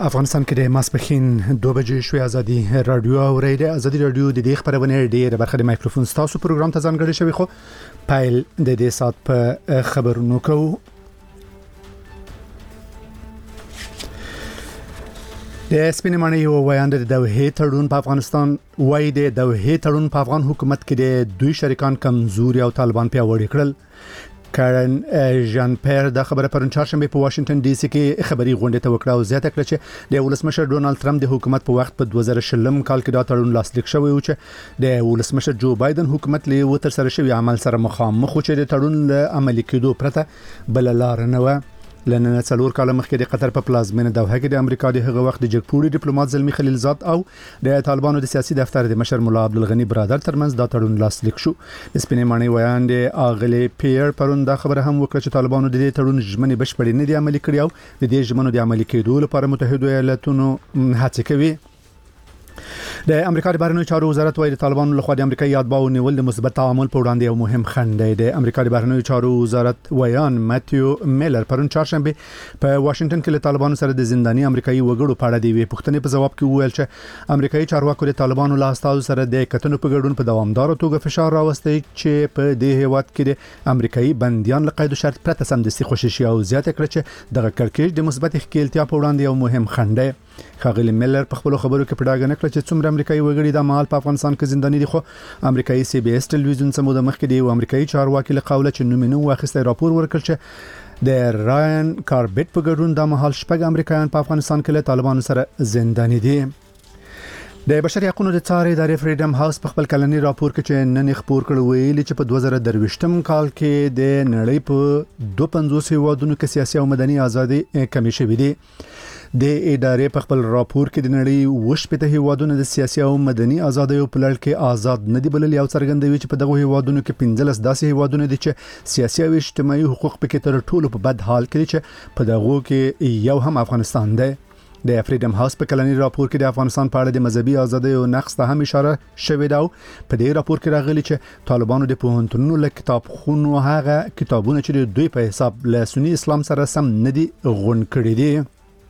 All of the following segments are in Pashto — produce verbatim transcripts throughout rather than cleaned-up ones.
افغانستان کې د ماسپښین دوه بجې شوې ازادي رادیو او ریډیو ازادي رادیو د دې خبرونه ډېر برخه د مایکروفون تاسو پروګرام ته ځانګړی شوی خو پایل د دې سات په خبرونو کوو. د سپینمانه یو وایاند د دوحې تړون په افغانستان وای د دوحې تړون په افغان حکومت کې د دوی شریکان کمزوري او طالبان پیاوړي کړل. کارن جان پیر د خبره پرون چهارشنبه په واشنگټن ډي سي کې خبري غونډه ته وکړه او زیاته کړه چې د ولسمشر ډونالد ټرمپ د حکومت په وخت په دوه زره شلم کال کې دا تړون لاسلیک شوی و چې د ولسمشر جو بایدن حکومت له وتر سره شوی عمل سره مخامخ و چې د تړون له عملي کېدو پرته بل لار نه و. لنن څلور کال مخکې د قطر په پلازمینه دوحه کې د امریکا د هغه وخت د جګپوري ډیپلوماټ زلمی خلیلزاد او د طالبانو د سیاسي دفتر د مشر مولا عبدالغنی برادر ترمنځ دا تړون لاسلیک شو. د سپینمانه ویان د اغلی پیر پرون دا خبره هم وکړه چې طالبانو د دې تړون ژمنې بشپړې نه دي عملي کړې او د دې ژمنو د عملي کېدو لپاره متحده ایالاتونو هڅه کوي. د امریکا د بهرنیو چارو وزارت وايي د طالبانو لخوا د امریکا یادباو نیول د مثبت تعامل په وړاندې یو مهم خنډ دی. د امریکا د بهرنیو چارو وزارت ویان ماتیو میلر پرون چهارشنبه په واشنگټن کې له طالبانو سره د زنداني امریکایي وګړو په اړه دی وی پوښتنې په جواب کې وویل چې امریکایي چارواکو د طالبانو له استازو سره د کتنو په ګډون په دوامدار توګه فشار راوستي چې په دې هیواد کې د امریکایي بنديان له قید شرط پرته سمدستي خوششي او زیاته کړ چې دغه کړکېچ د مثبت ښکېلتیا په وړاندې یو مهم خنډ دی. خاغلی میلر په خپل خبرو کې پډاګ نه کړ چې څومره امریکایي وګړي د مال په افغانستان کې زنداني دي خو امریکایي سی بي اس ټلویزیون سمو د مخ کې دی او امریکایي چارواکي له قوله چې نومینو واخیسته راپور ورکړ چې د راین کاربټ په ګډون د مهال شپږ امریکایان په افغانستان کې له طالبانو سره زنداني دي. د بشري حقوقو د څار ادارې فریډم هاوس په خپل کلنی راپور کې چې نن خبر کړ ویلي چې په دوه زره درویشتم کال کې د نړۍ په دوه پنځوس هیوادونو کې سیاسي او مدني ازادي کمی شوې دي. د ادارې په خپل راپور کې د نړۍ وشپته هیوادونو د سیاسي او مدني ازادۍ په لړ کې آزاد نه دي بلل یو څرګندوي چې په دغه هیوادونو کې پنځلس داسې هیوادونه دي چې سیاسي او اجتماعي حقوق پکې تر ټولو په بد حال کې دي چې په دغه کې یو هم افغانستان دی. د فریډم هاوس په کلنی راپور کې د افغانستان په اړه د مذهبي ازادۍ او نقص ته هم اشاره شوې ده. په دې راپور کې راغلي چې طالبانو د پوهنتونونو له کتابخونو هغه کتابونه چې د دوی په حساب له سنی اسلام سره سم نه دي غون کړي دي.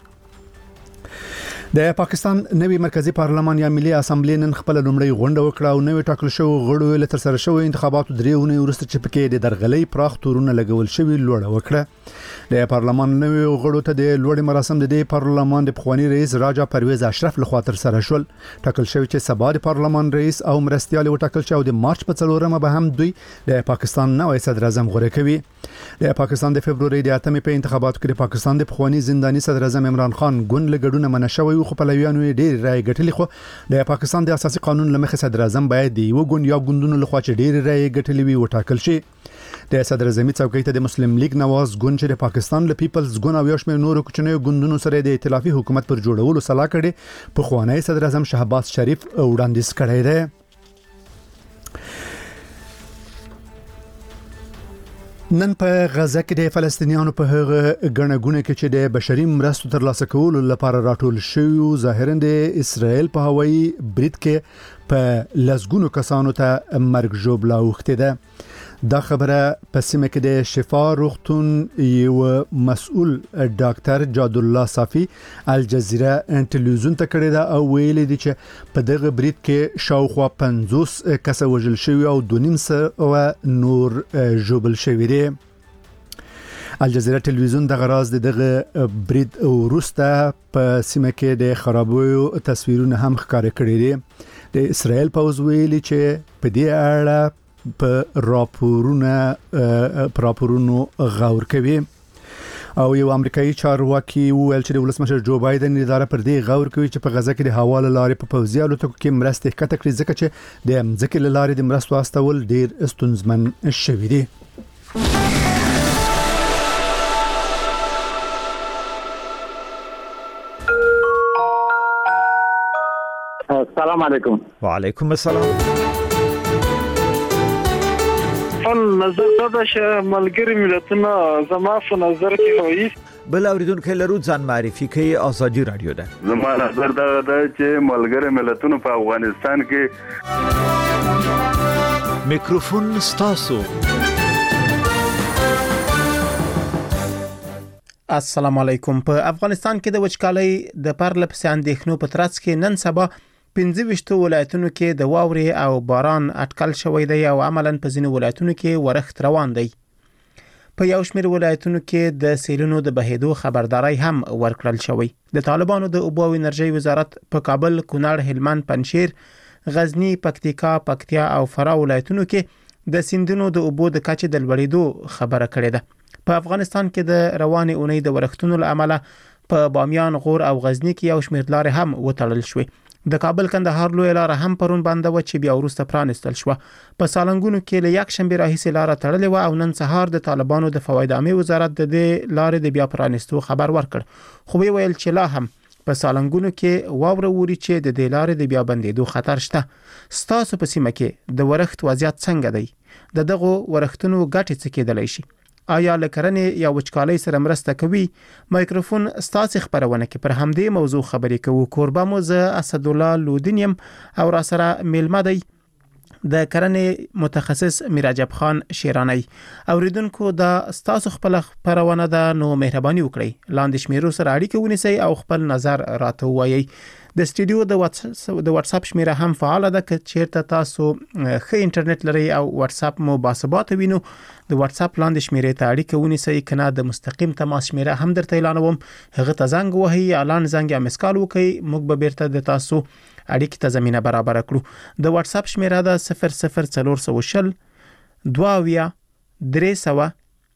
د پاکستان نوی مرکزی پارلمان یا ملي اسمبلی نن خپل لومړی غونډه وکړه او نوی ټاکل شو غړو له تر سره شوی انتخاباتو درېونه ورسته چې پکې د درغلۍ پراخ تورونه لګول شوی لوړه وکړه. د پارلمان نوی غړو ته د لوړ مراسم د پارلمان د پخوانی رئیس راجا پرویز اشرف لخوا تر سره شول. ټاکل شوی چې سبا د پارلمان رئیس او مرستيال وټاکل شو او د مارچ په څلورمه به هم دوی د پاکستان نوی صدر اعظم غوړه کوي. د پاکستان د فبرवरी د اتمې په انتخاباتو کې د پاکستان د پخوانی زنداني صدر اعظم عمران خان ګوند لګډونه منشوي خو په لویانو ډېر رای ګټلې خو د پاکستان د اساسي قانون لمخې صدر اعظم باید دی یو ګوند یا ګوندونو لخوا چې ډېر رای ګټلې وي وټاکل شي. د صدر اعظمي څوکۍ ته د مسلم لیگ نواز ګوند چې د پاکستان له پیپلز ګوند او یوشمیر نورو کوچنیو ګوندونو سره د ائتلافي حکومت پر جوړولو صلاح کړي په خوانی صدر اعظم شهباز شریف وړاندیز کړی دی. نن په غزه کې د فلسطینیانو په هغه غنګونه کې چې د بشري مرستو ترلاسه کولو لپاره راټول شوی ظاهرا د اسرائیل په هوایي برید کې په لسګونو کسانو ته مرګ ژوبلا وخته ده. دا خبره په سیمه کې د شفا روغتون یو مسؤل ډاکټر جاد الله صافي الجزیره ټلویزیون ته کړی دا او ویلي دي چې په دغه برید کې شاوخوا پنځوس کس وژل شوی او دونیم سره نور ژوبل شوی دي. الجزیره ټلویزیون د غراز دغه برید وروسته په سیمه کې د خرابوي تصویرونه هم ښکار کړي دي. د اسرائیل پوز ویلي چې په دې اړه په راپورونه راپورونو غور کوي او یو امریکایي چارواکي ویل چې د ولسمشر جو بایدن اداره پر دې غور کوي چې په غزه کې د هوا لارې په پوځي الوتکو کې مرستې کته کړې ځکه چې د ځمکې لارې د مرستو استول ډیر ستونزمن شوي دي. السلام علیکم. وعلیکم السلام. نظر دا چې ملګری ملتونه زما په نظر کې هوایي بل اوریدونکو لرو ځان معرفي کوي ازادي رادیو ده. زما نظر دا ده چې ملګری ملتونه په افغانستان کې میکروفون ستاسو. السلام علیکم. په افغانستان کې د وچکالۍ د پرله پسې اندېښنو په ترڅ کې نن سبا پنځه ویشت ولایتونو کې د واورې او باران اټکل شوی دی او عملاً په ځینو ولایتونو کې ورښت روان دی. په یو شمېر ولایتونو کې د سیلونو د بهېدو خبرداري هم ورکړل شوی. د طالبانو د اوبو او انرژي وزارت په کابل، کونړ، هلمند، پنجشیر، غزنی، پکتیکا، پکتیا او فراه ولایتونو کې د سیندونو د اوبو د کچې د لوړېدو خبره کړې ده. په افغانستان کې د روانې اونۍ د ورښتونو له امله په بامیان، غور او غزنی کې یو شمېر لارې هم وتړل شوې. د کابل کندهار لوی لار هم پرون بنده و چې بیا وروسته پرانستل شو. په سالنګونو کې له یک شنبه راهیسې لار تړلې و او نن سهار د طالبانو د فواید عامه وزارت د دې لارې د بیا پرانستو خبر ورکړ. خو وی ویل چې لا هم په سالنګونو کې واوره ووري چې د دې لارې د بیا بندېدو خطر شته. ستاسو په سیمه کې د ورښت وضعیت څنګه دی؟ د دغه ورښتونو ګټې څه کېدلی شي؟ آیا لکرنې یا وچکالۍ سره مرسته کوي؟ مایکروفون ستاسو خبرونه کې پر همدې موضوع خبرې کوو. کوربه مو زه اسدالله لودینیم او را سره میلمه دی د کرنې متخصص میراجب خان شیرانی. اوریدونکو دا ستاسو خپل خبرونه ده، نو مهرباني وکړئ لاندې شمیرو سره اړیکه ونیسئ او خپل نظر راته ووایئ. د سټوډیو د واتس د واتس اپ شمیره هم فعال ده که چیرته تاسو ښه انټرنیټ لرئ او واتس اپ مو باثبات وینو د واتس اپ لاندې شمیره ته اړیکه ونیسئ. کنه د مستقیم تماس شمیره هم درته اعلانوم، هغه ته زنګ وهئ، اعلان زنګ یا مسکال وکئ، موږ به بیرته د تاسو اړیکې ته زمينه برابر کړو. د واتس اپ شمیره ده صفر صفر څلور سوه شل دوه اویا درې سوه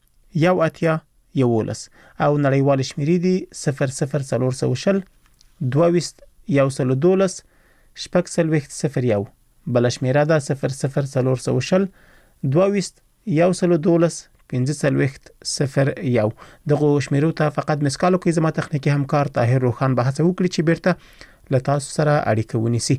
یو اتیا یولس او نړیوال شمیرې دي صفر صفر څلور سوه شل دوه ویشت یو سل دولس شپږ څلوېښت صفر یو. بل شمیره ده صفر صفر څلور سوه شل دوه ویشت یو سل دولس پنځه څلوېښت صفر یو. دغه شمیرو ته فقط مسکال کوي. زما تخنیکی همکار طاهر روخان به هڅه وکړي چې بیرته له تاسو سره اړیکه ونیسي.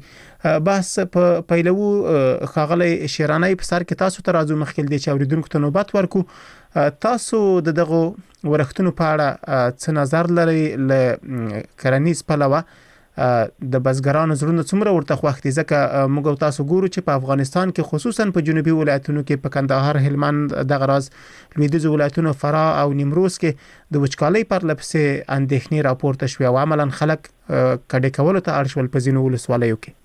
بس په پیلو خاغلی شیرانی په سر کې تاسو ته راځو، مخکې دې چې اوریدونکو ته نوبت ورکو. تاسو د دغه ورښتونو په اړه څه نظر لرئ؟ له کرنیز پلوه د بزګرانو زړونه څومره ورته خوښ دي؟ ځکه موږ تاسو ګورو چې په افغانستان کې خصوصا په جنوبي ولایتونو کې په کندهار، هلمند، دغه راز لویدیځ ولایتونو فراه او نیمروز کې د وچکالۍ پرله پسې اندېښنې راپورته شوې او عملاً خلک کډې کولو ته اړ شول په ځینو ولسوالیو کې.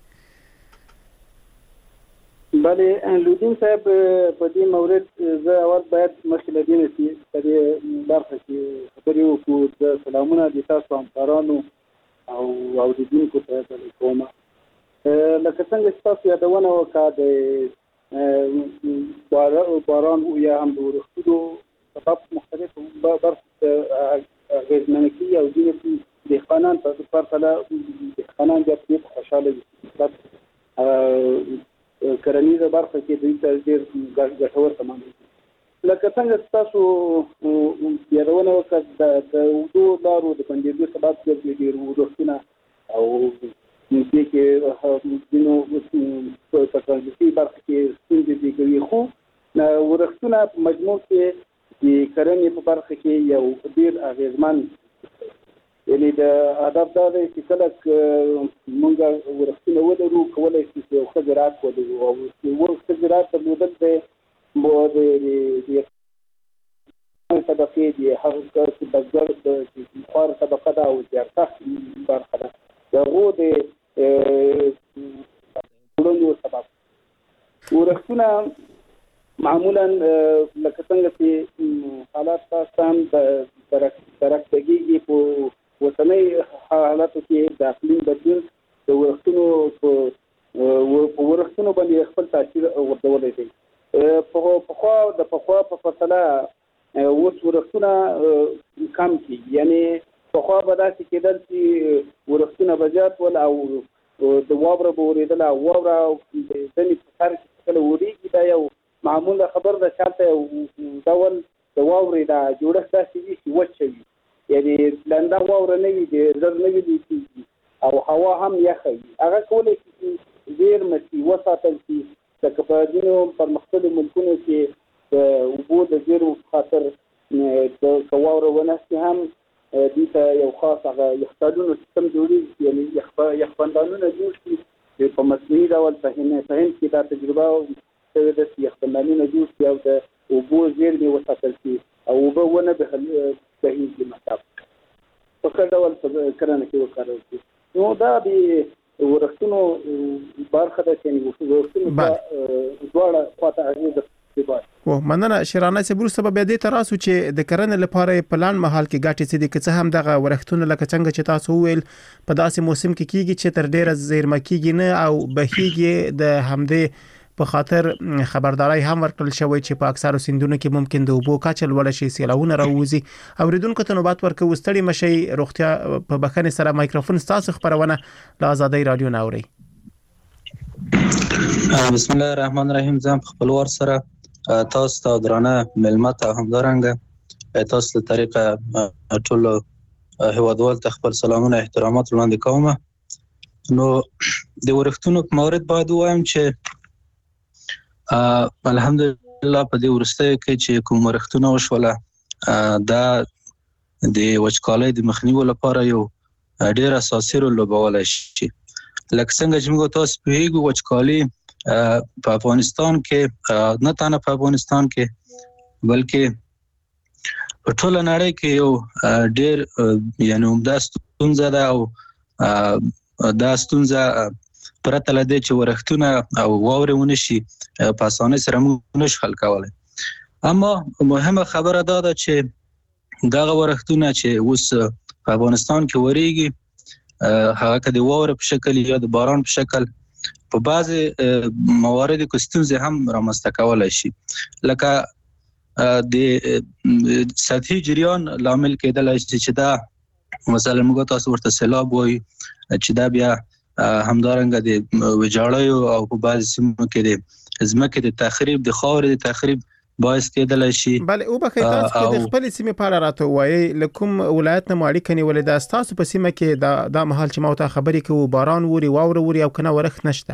بله لودین صاحب، په دې مورد زه اول باید مخکې له دې نه چې په دې برخه کې خبرې وکړو. د سلامونه د تاسو همکارانو او اوریدونکو ته کوم. لکه څنګه چې تاسو یادونه وکړه د باران او یا هم د ورښتونو سبب مختلف برخې اغېزمنه کوي او ځینې دهقانان په پرتله دهقانان بیا پرې خوشحاله وي. کرنیزه برخه کې دوی ته ډېر ګټور تمام دي. لکه څنګه چې تاسو یادونه وکړه د اوږدو لارو د بندېدو سبب ګرځي ډېر ورښتونه او دې کې ځینو په ټرانزیټي برخه کې ستونزې دي کوي. خو ورښتونه په مجموع کې د کرنې په برخه کې یو ډېر اغېزمن، یعنې د هدف دا دی چې کله موږ ورښتونه ولرو کولی شو چې یو ښه زراعت ولرو او یو ښه زراعت درلودل دی مو د د طبقې د هغه چې بزګر د خوار طبقه ده او د ارتاح برخه ده د هغو د ټولنو سبب ورښتونه معمولا لکه څنګه چې حالات تاسو هم درکتګي په وسنۍ حالاتو کې د اقلیم بدلون د ورښتونو په ورښتونو باندې خپل تاثیر ورکولی دی. په خوا د پخوا په پرتله اوس ورښتونه کم کېږي، یعنې پخوا به داسې کېدل چې ورښتونه به زیات ول او د واوره به ورېدله او واوره د ځینې په سر کې کله ورېږي دا یو معموله خبر ده چې هلته یو ډول د واورې دا جوړښت داسې وي چې وچه وي، یعنې لنده واوره نه وي، د زر نه وي کېږي او هوا هم یخه وي. هغه کولی شي چې زیرمه شي وساتل شي. لکه په ځینو پرمختللو ملکونو کې د اوبو د زیرمو په خاطر که واوره ونه شي هم دوی ته یو خاص هغه یخچالونو سیستم جوړېږي، یعنې یخبندانونه جوړ شي چې په مصنوعي ډول په هند کې دا تجربه شوې ده چې یخبندانونه جوړ شي او د اوبو زیرمې وساتل شي او اوبه ونه بهیږي مصرف په کوم ډول په کرنه کې وکړل شي. نو دا د ورښتونو برخه ده چې ورښتونو دواړه خواته اغېزه کوي. و مننه شیرانه سي بروسه به دې تراسو چې د کرنې لپاره پلان محل کې ګټې سي د کڅه هم دغه ورښتونه لکه څنګه چې تاسو ویل په داسې موسم کې کیږي چې تر ډیره زیرمه کیږي نه او بهيږي د همدې په خاطر خبرداري هم ورکړل شوی چې په اکثرو سیندونو کې ممکن د اوبو کچه لوړ شي، سیلاونه راوځي. اوریدونکو ته نوبت ورکوي ستړي مشي روغتیا په بخښنې سره مایکروفون تاسو خبرونه له آزادۍ رادیو ناوري. بسم الله الرحمن الرحیم. زم خپل ور سره تاسو ته درانه ملمت او همدارنګه تاسو له طریقه ټول هوادوال ته خپل سلامونه احترامات وړاندې کوم. نو د ورښتونو په مورد باید وایم چې الحمدلله په دې ورسته کې چې کوم ورښتونه وشوله دا د وچکالۍ د مخنیوي لپاره یو ډیر اساسي رول لوبولی شي. لکه څنګه چې موږ تاسو په هیګو وچکالي په افغانستان کې نه تنه په افغانستان کې بلکې په ټول نړۍ کې یو ډیر یعنی عمده ستونزه ده او دا ستونزه پرته له دې چې ورښتونه او واورې ونشي په اسانۍ سره موږ نشو حل کولی. اما مهمه خبره دا ده چې دغه ورښتونه چې اوس په افغانستان کې وریږي هغه که د واورې په شکل یا د باران په شکل په بعضې موارد کې ستونزې هم رامنځته کولی شي. لکه د سطحي جریان لامل کېدلی شي چې دا مثلا موږ تاسو ورته سیلاب وایي چې دا بیا همدارنګه د ویجاړیو او په بعضې سیمو کې د ځمکې د تخریب د خاورې د تخریب باعث کېدلی شي. بله او بخیر تاسو کې د خپل سیمې په اړه راته وایي له کوم ولایت نه مو اړیکه نیولې ده ستاسو په سیمه کې دا دا مهال چې ما ورته خبرې کوو باران وري واوره وري او کنه ورښت نشته؟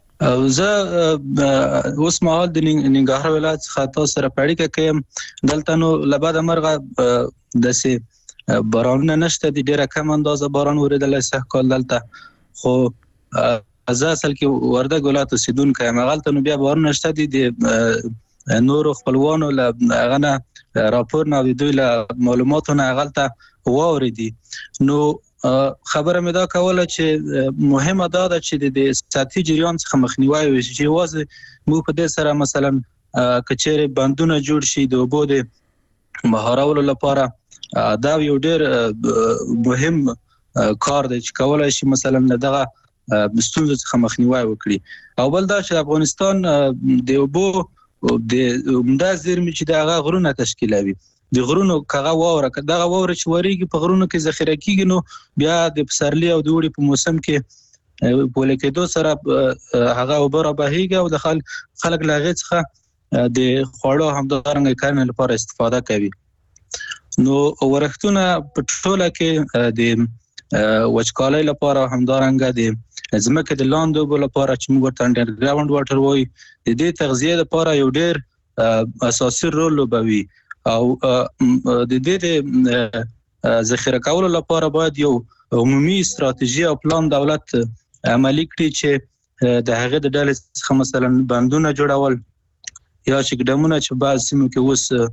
زه اوس مهال د ننګرهار ولایت څخه تاسو سره په اړیکه کې یم. دلته نو له بده مرغه داسې بارانونه نشته، د ډېره کم اندازه باران ورېدلی سږ کال دلته. خو زه اصل کې وردګ ولایت اوسېدونکی یم، هغلته نو بیا باران نشته دي د نورو خپلوانو له هغه نه راپور نه او دوی له معلوماتو نه هغلته واورې دي. نو خبره مې دا کوله چې مهمه دا ده چې د سطحي جریان څخه مخنیوی وشي چې یوازې موږ په دې سره مثلا که چیرې بندونه جوړ شي د اوبو د مهارولو لپاره دا یو ډېر مهم کار دی چې کولی شي مثلا دغه ستونزو څخه مخنیوی وکړي. او بل دا چې افغانستان د اوبو د عمده زیرمې چې د هغه غرونه تشکیلوي، د غرونو کغه واوره دغه واوره چې وریږي په غرونو کې ذخیره کیږي، نو بیا د پسرلي او د اوړي په موسم کې په لیکېدو سره هغه اوبه رابهیږي او د خلک له هغې څخه د خوړو همدارنګه کرنې لپاره استفاده کوي. نو ورښتونه په ټوله کې د وچکالۍ لپاره همدارنګه د ځمکې د لاندې اوبو لپاره چې موږ ورته انډرګراوند واټر وایي د دې تغذیې لپاره یو ډېر اساسي رول لوبوي. او د دې د ذخیره کولو لپاره باید یو عمومي استراتیژي او پلان دولت عملي کړي چې د هغې د ډلې څخه مثلا بندونه جوړول یا چې ګډمونه چې بعض سیمو کې اوس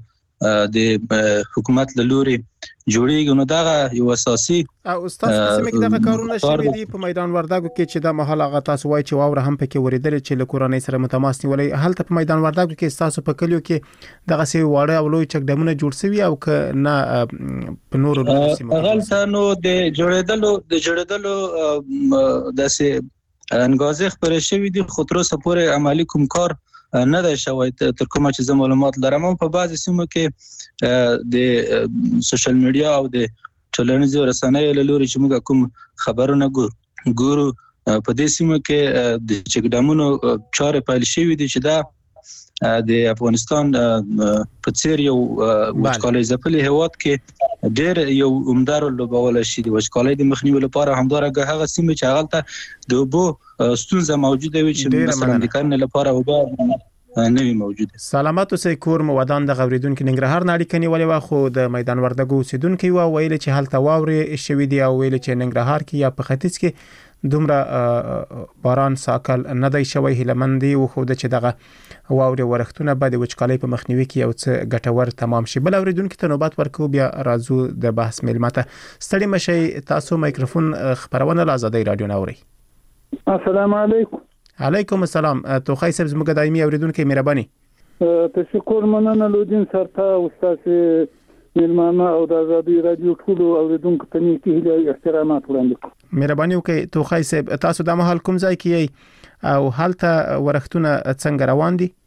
د حکومت له لوري جوړیږي، نو دغه یو اساسي او استاد په سیمه کې دغه کارونه شوي دي. په میدان وردګو کې چې دا مهال هغه تاسو وایي چې واوره هم پکې ورېدلې چې له کورنۍ سره متماس نیولې، هلته په میدان وردګو کې تاسو په کلیو کې دغه سي واړه او لوی چک ډمونه جوړ شوي او که نه په نورو سیمو هغلته نو د جوړېدلو د جوړېدلو داسې انګازې خپرې شوي دي، خو تر اوسه پورې عملي کوم کار نه دی شوی تر کومه چې زه معلومات لرم. په بعضې سیمو کې د سوشل میډیا او د ټولنیزو رسنیو له لوري چې موږ کوم خبرونه ګورو په دې سیمو کې د چک ډامونو چارې پیل شوي دي چې دا د افغانستان په څیر یو وچکالۍ ځپلي هیواد کې ډېر یو عمده رول لوبولی شي د وچکالۍ د مخنیوي لپاره. همدارنګه هغه سیمې چې هغلته د اوبو ستونزه موجوده وي چې مثلا د کرنې لپاره اوبه نه وي موجود. سلامات اوسئ. کور مو ودان د غوریدونکو ننګرهار ناړي کني ولې وا خو د میدان وردګو اوسیدونکو وا ویل چې حالت واوري شوي دی او ویل چې ننګرهار کې یا په ختیځ کې دومره باران ساکل نه دی شوی. هلمندي او خو د چې دغه واوري ورختونه بعد وچکالۍ په مخنیوي کې یو څه ګټور تمام شي. بل اوریدونکو ته نوبت ورکو بیا راځو د بحث ملمته. ستړي مشي تاسو مایکروفون خبرونه له آزادۍ رادیو نوري. السلام علیکم. علیکم السلام. تو خی صاحب زموږ دایمي اوریدونکو مهرباني. تشکر مننه لودین سرتا استاد ملمانه او د آزادۍ رادیو ټول اوریدونکو ته نیکی احترامات وړاندې کوم. مهرباني وکړئ. تو خی صاحب تاسو د محل کوم ځای کې او حالته ورختونه څنګه روان دي؟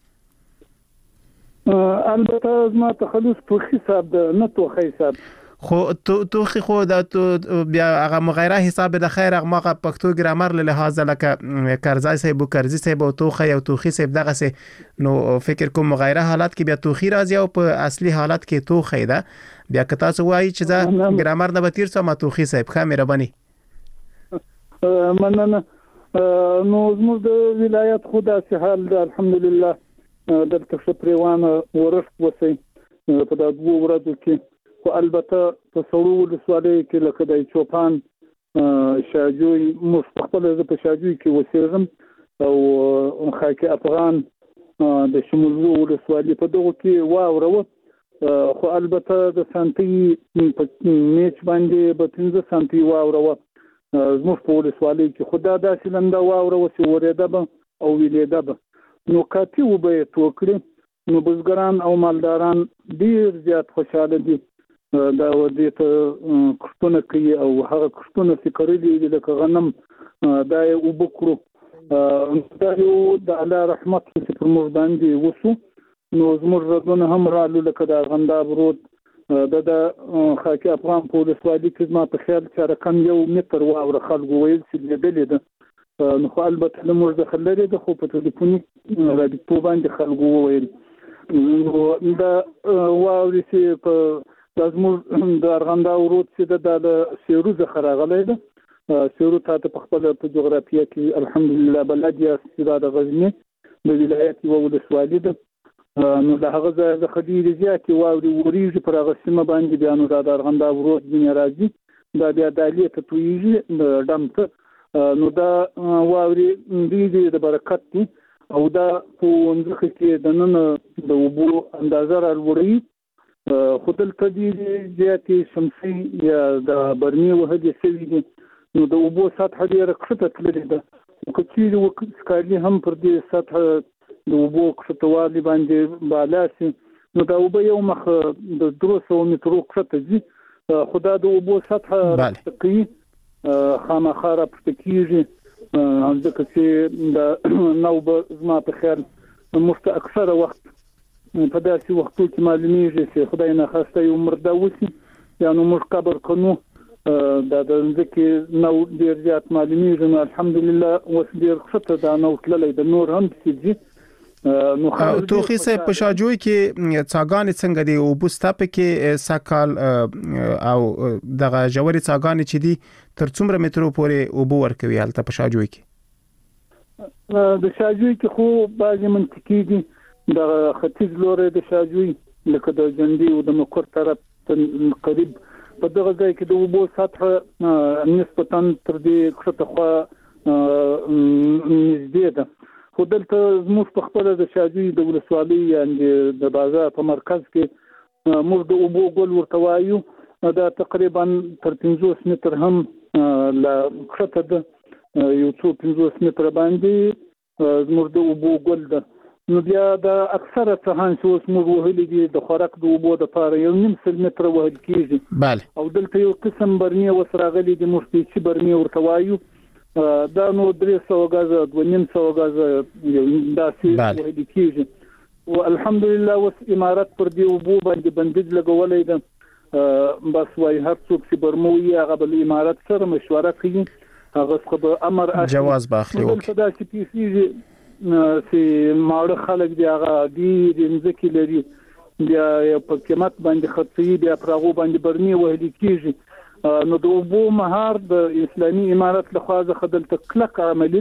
البته زما تخلص په حساب نه تو حساب خو تو تو خو د تو بیا هغه مغیره حساب د خیر هغه مغه پښتو ګرامر له لحاظ لکه کرزای صاحب کرزی صاحب او توخه او توخي صاحب دغه سه نو فکر کوم مغیره حالت کې بیا توخي راځي او په اصلي حالت کې توخه ده. بیا که تاسو وایي چې دا ګرامر نه بتیر سم توخي صاحب خا مهرباني. مننه. نو زموږ د ولایت خدا سه حال ده الحمدلله د تشپریوانه ورښت وسی په دا دوه ورځو کې. خو البته په سړو ولسوالۍ کې لکه د چوپان شاجوی مستقبل د په شاجوی کې وسیږم او خاکي افغان د شمولو ولسوالۍ په دغه کې واوروه. خو البته د سانتي په میچ باندې به پنځه سانتي واوروه زموږ په ولسوالۍ کې. خدا داسې لنده واوروه چې ورېده به او ویلېده به نو کافي وبه توکړي. نو بزګران او مالداران ډیر زیات خوشاله دي. دا ودې ته کښتونه کوي او هغه کښتونه فکر دي لکه غنم دا یو بکرو دا یو د الله رحمت چې پر موږ باندې وسو. نو زموږ ردونه هم رالو لکه د غنداب رود د د خاکي افغان په ولسوالۍ کې ما په خیال چې رقم یو متر واوره خلکو ویل چې لیدلې ده. نو خو البته له موږ ځخه لري د خو په ټلیفوني رادیو باندې خلکو ویل نو دا واوري چې په د زموږ د ارغندا ورود چې د سیرو څخه راغلی ده. سیرو ته په خپل په جغرافیه کې الحمدلله بلد یا استاد غزنی د ولایت یو ولسوالۍ ده. نو د هغه ځای د خدیر زیات واوري وریږي پر هغه سیمه باندې بیا نو د ارغندا ورود ځینې راځي دا بیا د الیته تویږي د ډمته. نو دا واوري دې د برکت دي او دا په ونځخه کې د نن د وبو اندازه راوړي. خودل تدې زیاتې شمسي یا د برمي وهدي سوي دي. نو د وبو سطح ډیره کښته تللې ده. کچې وکړي هم پر دې سطح د وبو کښتوالي باندې بالا سي. نو دا وبو یو مخ د درو سو مترو کښته دي. خدا د وبو سطح کوي خامخاره پټکیږي ځکه چې د نوبه زما په خیال مفت اکثره وخت په داسې وختو کې معلومیږي چې خدای نه خواسته یو مرده وسی یا نو موږ قبر کنو دا د ځکه نو ډیر زیات معلومیږي. نو الحمدلله اوس ډیر ښه دا نو تللی د نور هم سيږي. نو توخي صاحب په شاجوی کې څاګان څنګه دی او بوستاپ کې ساکال او دغه جوړي څاګان چې دی تر څومره مترو پورې او بو ورکوي حالت په شاجوی کې؟ د شاجوی کې خو بعضی منطقي دي د ختیځ لوري د شاجوی لکه د جندي او د مکر طرف قریب په دغه ځای کې د وبو سطح نسبتاً تر دې کښته خو نږدې ده. خو دلته زموږ په خپل د شاجوی د ولسوالۍ یعنی د بازار په مرکز کې موږ د وبو ګل ورته وایو. دا تقریبا تر پنځوس متر هم لا کښته ده یو څو پنځوس متر باندې زموږ د وبو ګل ده. نو بیا د اکثره څهان چې اوس موږ وهلي دي د خوراک د وبو دپاره یو نیم سل متره وهل کېږي. بله. او دلته یو قسم برمي اوس راغلي دي موږ پیچي برمي ورته وایو. دا نو درې سوه غزه دوه نیم سوه غزه یو داسې وهل کېږي. او الحمدلله اوس امارت پر دې وبو باندې بندیز لګولی ده. بس وایي هر څوک چې برمو وي هغه به له امارت سره مشوره کوي هغه څخه به امر اخلي جواز به اخلي. دلته داسې پیسېږي چې ماړه خلک دی هغه ډېرې مځکې لري بیا په قیمت باندې خرڅوي بیا پر هغو باندې برمي وهلي کېږي. نو د اوبو مهار د اسلامي امارت لخوا څخه دلته کلک عملي ده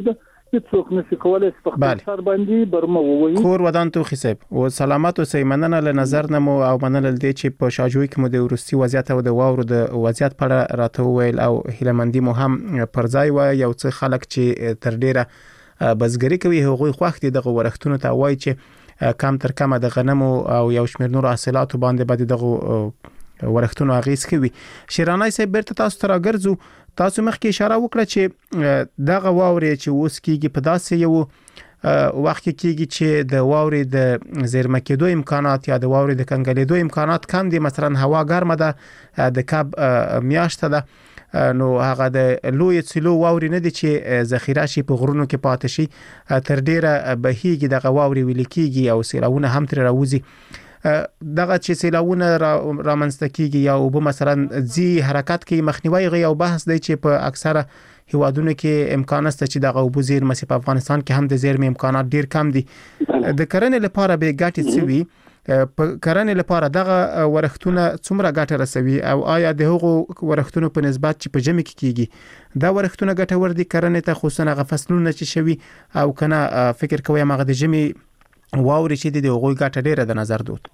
هیڅوک نشي کولای چې په خپل سر باندې برمه ووهي. کور ودان تو خصيب او سلامت اوسئ. مننه له نظر نه مو او مننه ل دې چې په شاجوي کې مو د ورستي وضعیت او د واورو د وضعیت په اړه راته ویل او هیلمندي مو هم پر ځای و. یو څه خلک چې تر ډیره بزګری کوي هغوی خوښ دي دغه ورښتونو ته وایي چې کم تر کمه د غنمو او یو شمېر نور حاصلاتو باندې باندې دغه ورښتونو اغیز کوي. شیرانای صاحب بیرته تاسو ته راګرځو. تاسو مخکې اشاره وکړه چې دغه واورې چې اوس کېږي په داسې یو وخت کې کېږي چې د واورې د زیرمه کېدو امکانات یا د واورې د کنګلېدو امکانات کم دي. مثلا هوا ګرمه ده، د کب میاشته ده، نو هغه د لوی څلو واورې نه دي چې ذخیره شي په غرونو کې پاتې شي، تر ډیره بهیږي دغه واورې ویل کېږي او سیلاونه هم تر راوځي. دغه چې سیلاونه رامنځته کیږي یا وب مثلا زی حرکت کې مخنیوي غي او بحث دی چې په اکثره هیوادونو کې امکان است چې دغه وب زیر مسی په افغانستان کې هم د زیرمې امکانات ډیر کم دي. د کرنې لپاره به ګټه سوي په کرنې لپاره دغه ورښتونه څومره ګټه رسوي او آیا د هغو ورښتونو په نسبت چې په جمع کې کیږي دا ورښتونه ګټور دي کرنې ته، خصوصا هغه فصلونه چې شوي او کنه فکر کوي هغه د جمع واوري چې د هغوی ګټه ډیره د نظر دوت.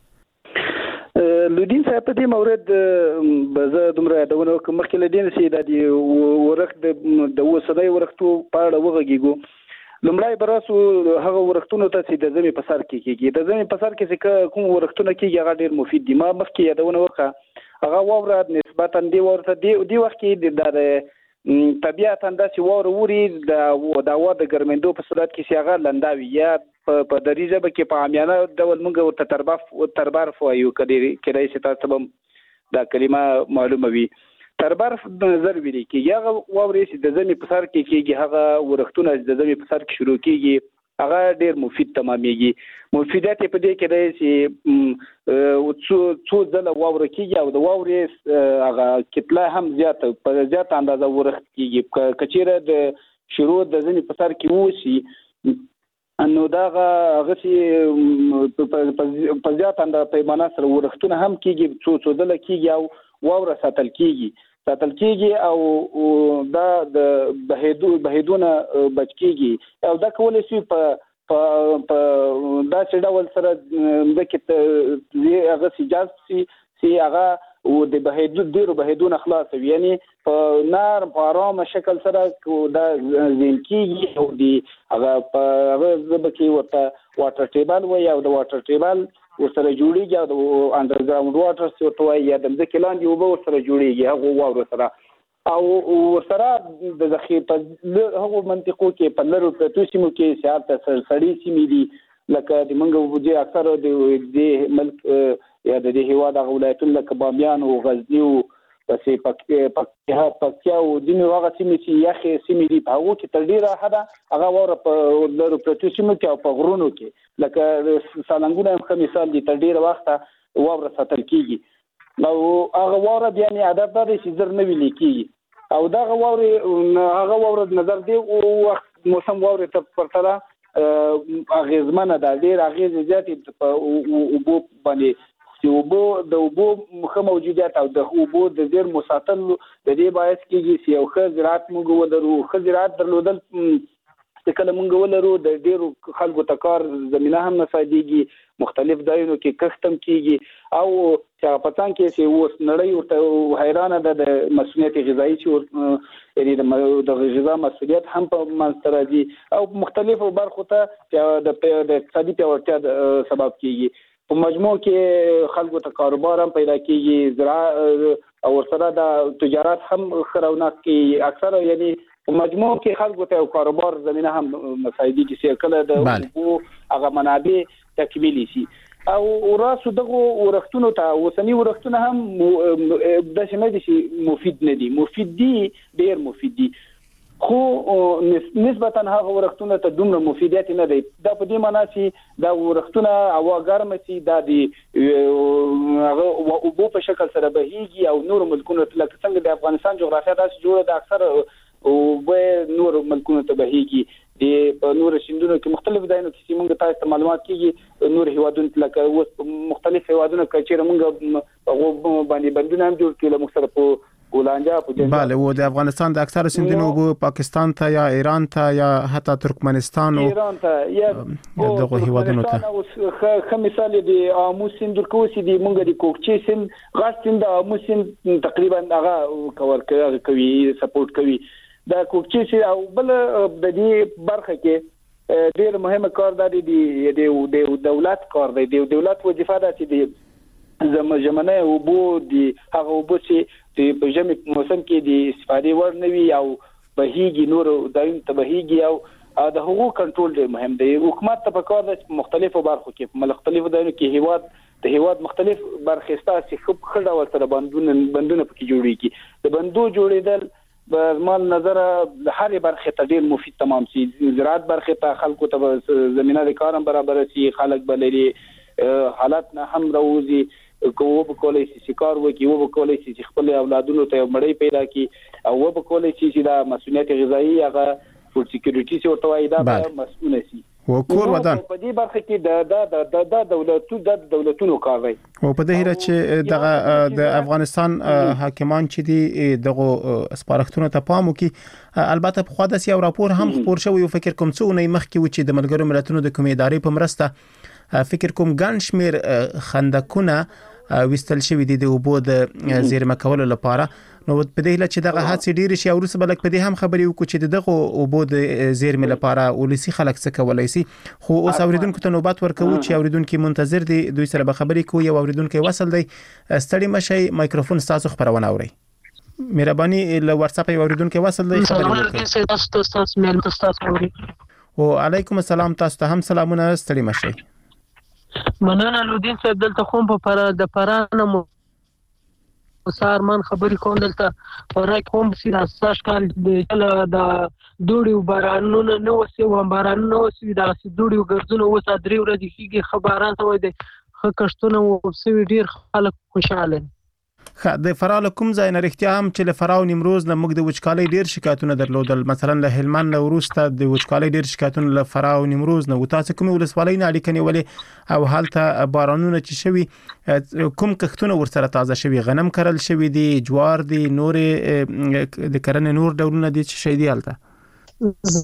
لودین صاحب په دې مورد به دومره یادونه کوم مخکې لدین سي د ورښت د وسدای ورښتو په اړه وغږیږو. لمړی براسو هغه ورښتونو ته چې د زمي په سر کې کېږي، د زمي په سر کې چې کوم ورښتونه کېږي هغه ډیر مفید دي. ما مخکې یادونه وکړه هغه واوره نسبتا دی ورته دی دی وخت کې د طبيعت انداسي وور ووري د داوا د ګرمندو په صورت کې سیاغه لنداوي یا په دریجه به کې په عامیانه ډول موږ ورته ترباف تربار فوایو کړي کړي چې تاسو به دا کلمه معلومه وي. تربار نظر ویلي کې یا ووري چې د زمي په سر کې کېږي هغه ورښتونه د زمي په سر کې شروع کېږي هغه ډیر مفید تمامېږي. مفیدات په دې کې دی چې څو څو ځله واوره کېږي او د واورې هغه کتله هم زیاته په زیاته اندازه ورښت کېږي. کچېره د شروع د ځنې په سر کې وشي نو دا هغه چې په زیاته اندازه پیمانه سره ورښتونه هم کېږي، څو څو ځله کېږي او واوره ساتل کېږي ساتل کېږي او دا د بهیدو بهیدونه بچ کېږي او دا کولای شي په په دا چې ډول سره د کې هغه سجاز سي سي هغه او د بهیدو ډیرو بهیدونه خلاص وي، یعنی په نار په آرام شکل سره دا زین کېږي او دی هغه په هغه ځبکې ورته واټر ټیبل وي او د واټر ټیبل ورسره جوړیږي او د انډرګراوند واټر څه توای یا د ځمکې لاندې اوبه ورسره جوړیږي هغه واورو سره او ورسره د ذخیره په هغو منطقو کې په لرو پرتو سیمو کې سیاحت سړی سیمې دي لکه د منګو وجه اکثر د ملک یا د هیواد د ولایتونو لکه بامیان او غزنی او پسې پکتیا پکتیا او ځینې هغه سیمې چې یخې سیمې دي په هغو کې تر ډیره حده هغه واوره په لرو پرتو سیمو کې او په غرونو کې لکه سالنګونه هم ښه مثال دي، تر ډیره وخته واوره ساتل کېږي او هغه واوره بیا یې عادت دا دی چې زر نه ویلې کېږي او دغه واورې هغه واوره نظر دی او وخت موسم واورې ته پرتله اغیزمنه ده، ډېر اغیز زیاتې په اوبو باندې چې اوبو د اوبو ښه موجودیت او د اوبو د زیرمو ساتل د دې باعث کېږي چې یو ښه زراعت موږ ولرو. ښه زراعت درلودل چې کله موږ ولرو د ډېرو خلکو ته کار زمینه هم نسادېږي، مختلف ځایونو کې کښت هم کېږي او چې هغه په څنګ کې چې اوس نړۍ ورته حیرانه ده د مسؤلیت غذایي چې یعنې د غذا مسؤلیت هم په منځته راځي او مختلفو برخو ته چې د اقتصادي پیاوړتیا سبب کېږي. په مجموع کې خلکو ته کاروبار هم پیدا کېږي، زراعت او ورسره د تجارت هم ښه رونق کېږي. اکثره یعنی په مجموع کې خلکو ته کاروبار زمینه هم مساعدي چې کله د اوبو هغه منابع تکمیلي شي او وراسو دغه ورښتونو ته اوسني ورښتونه هم داسې نه دي چې مفید نه دي، مفید دي، ډېر مفید دي، خو نسبتا هغه ورښتونه ته دومره مفیدیت نه دی. دا په دې معنی چې دا ورښتونه هوا ګرمه سي دا د هغه اوبو په شکل سره بهیږي او نور ملکونو لکه څنګه د افغانستان جغرافیه داسې جوړه ده اکثر اوبه نور ملکونو ته بهیږي، د نور سیندونو کې مختلف ځایونو کې موږ تاسو ته معلومات کیږي نور هیوادونو لکه اوس مختلف هیوادونو کې چې موږ هغه باندې بندونه هم جوړ کړل موږ سره په ولانجا په بله و د افغانستان د اکثر سیندونو اوبه پاکستان ته یا ایران ته یا حتی ترکمنستان او ایران ته یا دغه هیوادونو ته خو مثال دی امو سیند کوسی دی مونږ د کوکچې سیند غاز سیند د امو سیند تقریبا هغه کور کوي سپورټ کوي دا کوکچې سیند او بل د دې برخه کې ډېر مهمه کار دی د دولت کار دی د دولت وظیفه ده چې د زمونه وبو دی هغه وبو چې د ژمي موسم کې د استفادې ور نوي او بهيږي نور دایم تبهيږي او د حقوق کنټرول ډېر مهم دی. حکومت ته پکار ده چې مختلفو برخو کې په مختلفو ځایونو کې هیواد د هیواد مختلف برخې ستاسو خپ خړه ورته بندونه بندونه پکې جوړیږي د بندو جوړیدل به مال نظر هر برخه ته ډېر مفید تمام سي. زراعت برخه ته خلکو ته زمينه د کارم برابر سي خلک بلري حالات نه هم راوځي کوو په کولای شي کار وکي وو په کولای شي خپل اولادونو ته مړی پیدا کی او وو په کولای شي چې دا مسؤلیت غذایی هغه فود سکیورټي سي ورته وایي دا مسؤل شي و کور ودان په دې برخه کې د د د دولتو د دولتونو کار دی او په دې هره چې دغه د افغانستان حاکمان چې دي دغه سپارښتنه ته پام وکي البته په خاص یو راپور هم خبر شوی او فکر کوم څو نه مخکې و چې د ملګرو ملتونو د کومې ادارې په مرسته فکر کوم ګڼ شمیر خندقونه وستل شوی دي د اوبو د زیرمه کولو لپاره نو په دې لچ دغه حادثه ډیر شي او رس بلک په دې هم خبري وکړو چې دغه اوبو د زیرمه لپاره ولسی خلک څه کولای شي خو اوس اوریدونکو ته نوبت ورکوي چې اوریدونکو منتظر دي دوی سره به خبري کوي او اوریدونکو وصل دی ستړي مشي مایکروفون تاسو خبرونه اوري مهرباني له واتس اپ اوریدونکو وصل دی خبري وکړي او علیکم السلام تاسو ته هم سلامونه ستړي مشي مننه لودین صاحب دلته خو په پر د پرانه مو سارمن خبرې کوم دلته ورای کوم سي اساس کال د دوړي بارانونه نو وسی و بارانونه وسی د دوړي ګرځونه وسه درې ورځې کیږي خبران ته وای دي خ کشتونه وسوي ډیر خلک خوشاله خا د فراه کوم ځای نه رښتیا هم چې له فراه نیمروز نه موږ د وچکالۍ ډیر شکایتونه درلودل مثلا له هلمند نه ورسته د وچکالۍ ډیر شکایتونه له فراه نیمروز نه و تاسو کوم ولسوالۍ نه اړیکه نیولې او حالته بارانونه چې شوي کوم کښتونه ورسره تازه شوي غنم کرل شوي دي جوار دي نور د کرنې نور ډولونه دي چې شي دي حالته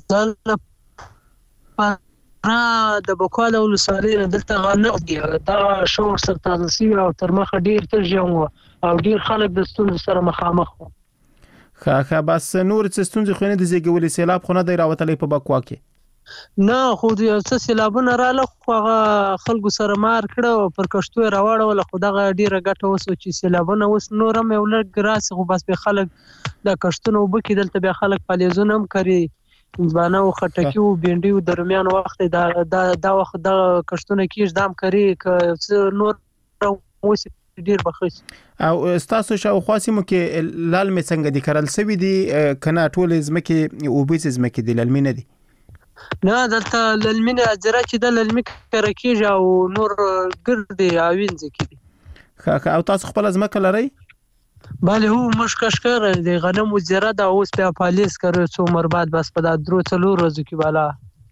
زل را د بوکاله ولسوالۍ دلته غنم دي دا شور سره تازه شي او تر مخه ډیر ترجمه او ډیر خلک د ستونزو سره مخامخ وو خا خا بس نور څه ستونزې خو نه د زیږولې سیلاب خو نه دی راوتلې په بکوا کې نه خو د څه سیلابونه رااله خو خلکو سره مار کړه پر کشتو راوړل خو دغه ډیره ګټه وسو چې سیلابونه وس نورم یو لږ راسي خو بس به خلک د کشتونو وبکې دلته به خلک پالیزونه هم کوي ځانه او خټکی او بینډي او درمیان وخت دا دا وخت د کشتونه کېږ دام کوي ک نور وس ډیر بخښ او تاسو شاو خاصمو کې لال می څنګه دي کارل سوي دي کنه ټول زمکه او بیس زمکه دي لال مینه دي نه دلته لال مینه اجرا چې د لال می کرکیږي او نور ګرځي اوین ځکه خا او تاسو خپل زمکه لري bale هو مشکشکر دی غنم و زیره دا اوس په پالیس کړو څو مر بعد بس په درو څلور ورځې کې بالا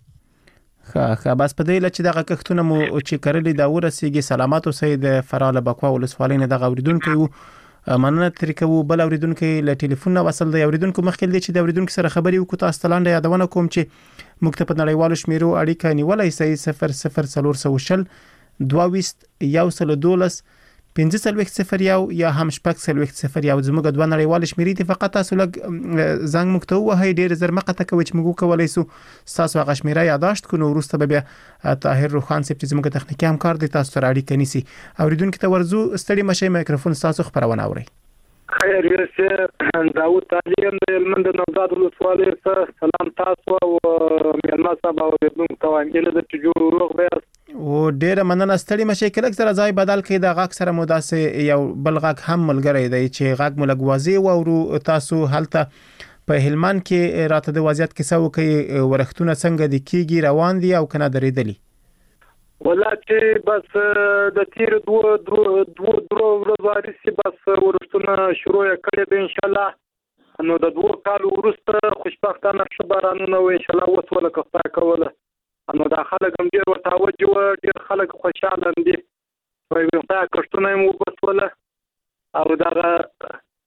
خا خا بس په دې لچ دغه کښتونه مو چې کړلې دا ورسیږي سلامات اوسئ د فراله بکوا ولسوالۍ نه دغه اوریدونکو مننه طریقو بل اوریدونکو له ټلیفون وصل دی اوریدونکو مخکې دي چې د اوریدونکو سره خبري وکړو تاسو تلاند یادونه کوم چې مکتب نړیوالو شمیرو اړیکه نیولای سي صفر صفر صفر صفر دوه وست یو سل دولس پنځه سلويخ صفر یو یا هم شپږ سلويخ صفر یو زموږ دوه نړیوال شمیرې دي فقط تاسو لګ زنګ مکتو وهي ډیر زر مقته کوي چې موږ کولای سو تاسو هغه شمیره یاداشت کو نو ورسته به طاهر روخان سپ چې زموږ تخنیکی همکار دي تاسو سره اړیکه نیسي اوریدونکو ته ورزو ستړي مشه مایکروفون تاسو خبرونه اوري خیر یې داوود تعلیم د هلمند نوزاد ولسوالۍ سره سلام تاسو او میلمه صاحب او اوریدونکو ته وایم چې جوړ روغ به او ډیره مننه ستړي مشه کلک سره ځای بدل کړي د غاک سره مداسه یو بل غاک هم ملګری دی چې غاک ملګوازي او تاسو حالته په هلمند کې راته د وضعیت کیسه وکي ورختونه څنګه د کیږي روان دي او کنه درېدلی ولا چې بس د تیر دوه دوه دوه ورځې سي بس ورښتونه شروع کړي به ان شاء الله نو د دوه کال ورسته خوشبختانه شبارانونه و ان شاء الله وسوله کفاره کوله نو دا خلک هم ډیر توجه ډیر خلک خوشاله دي په یو ځای کښتونه مو وسوله او دا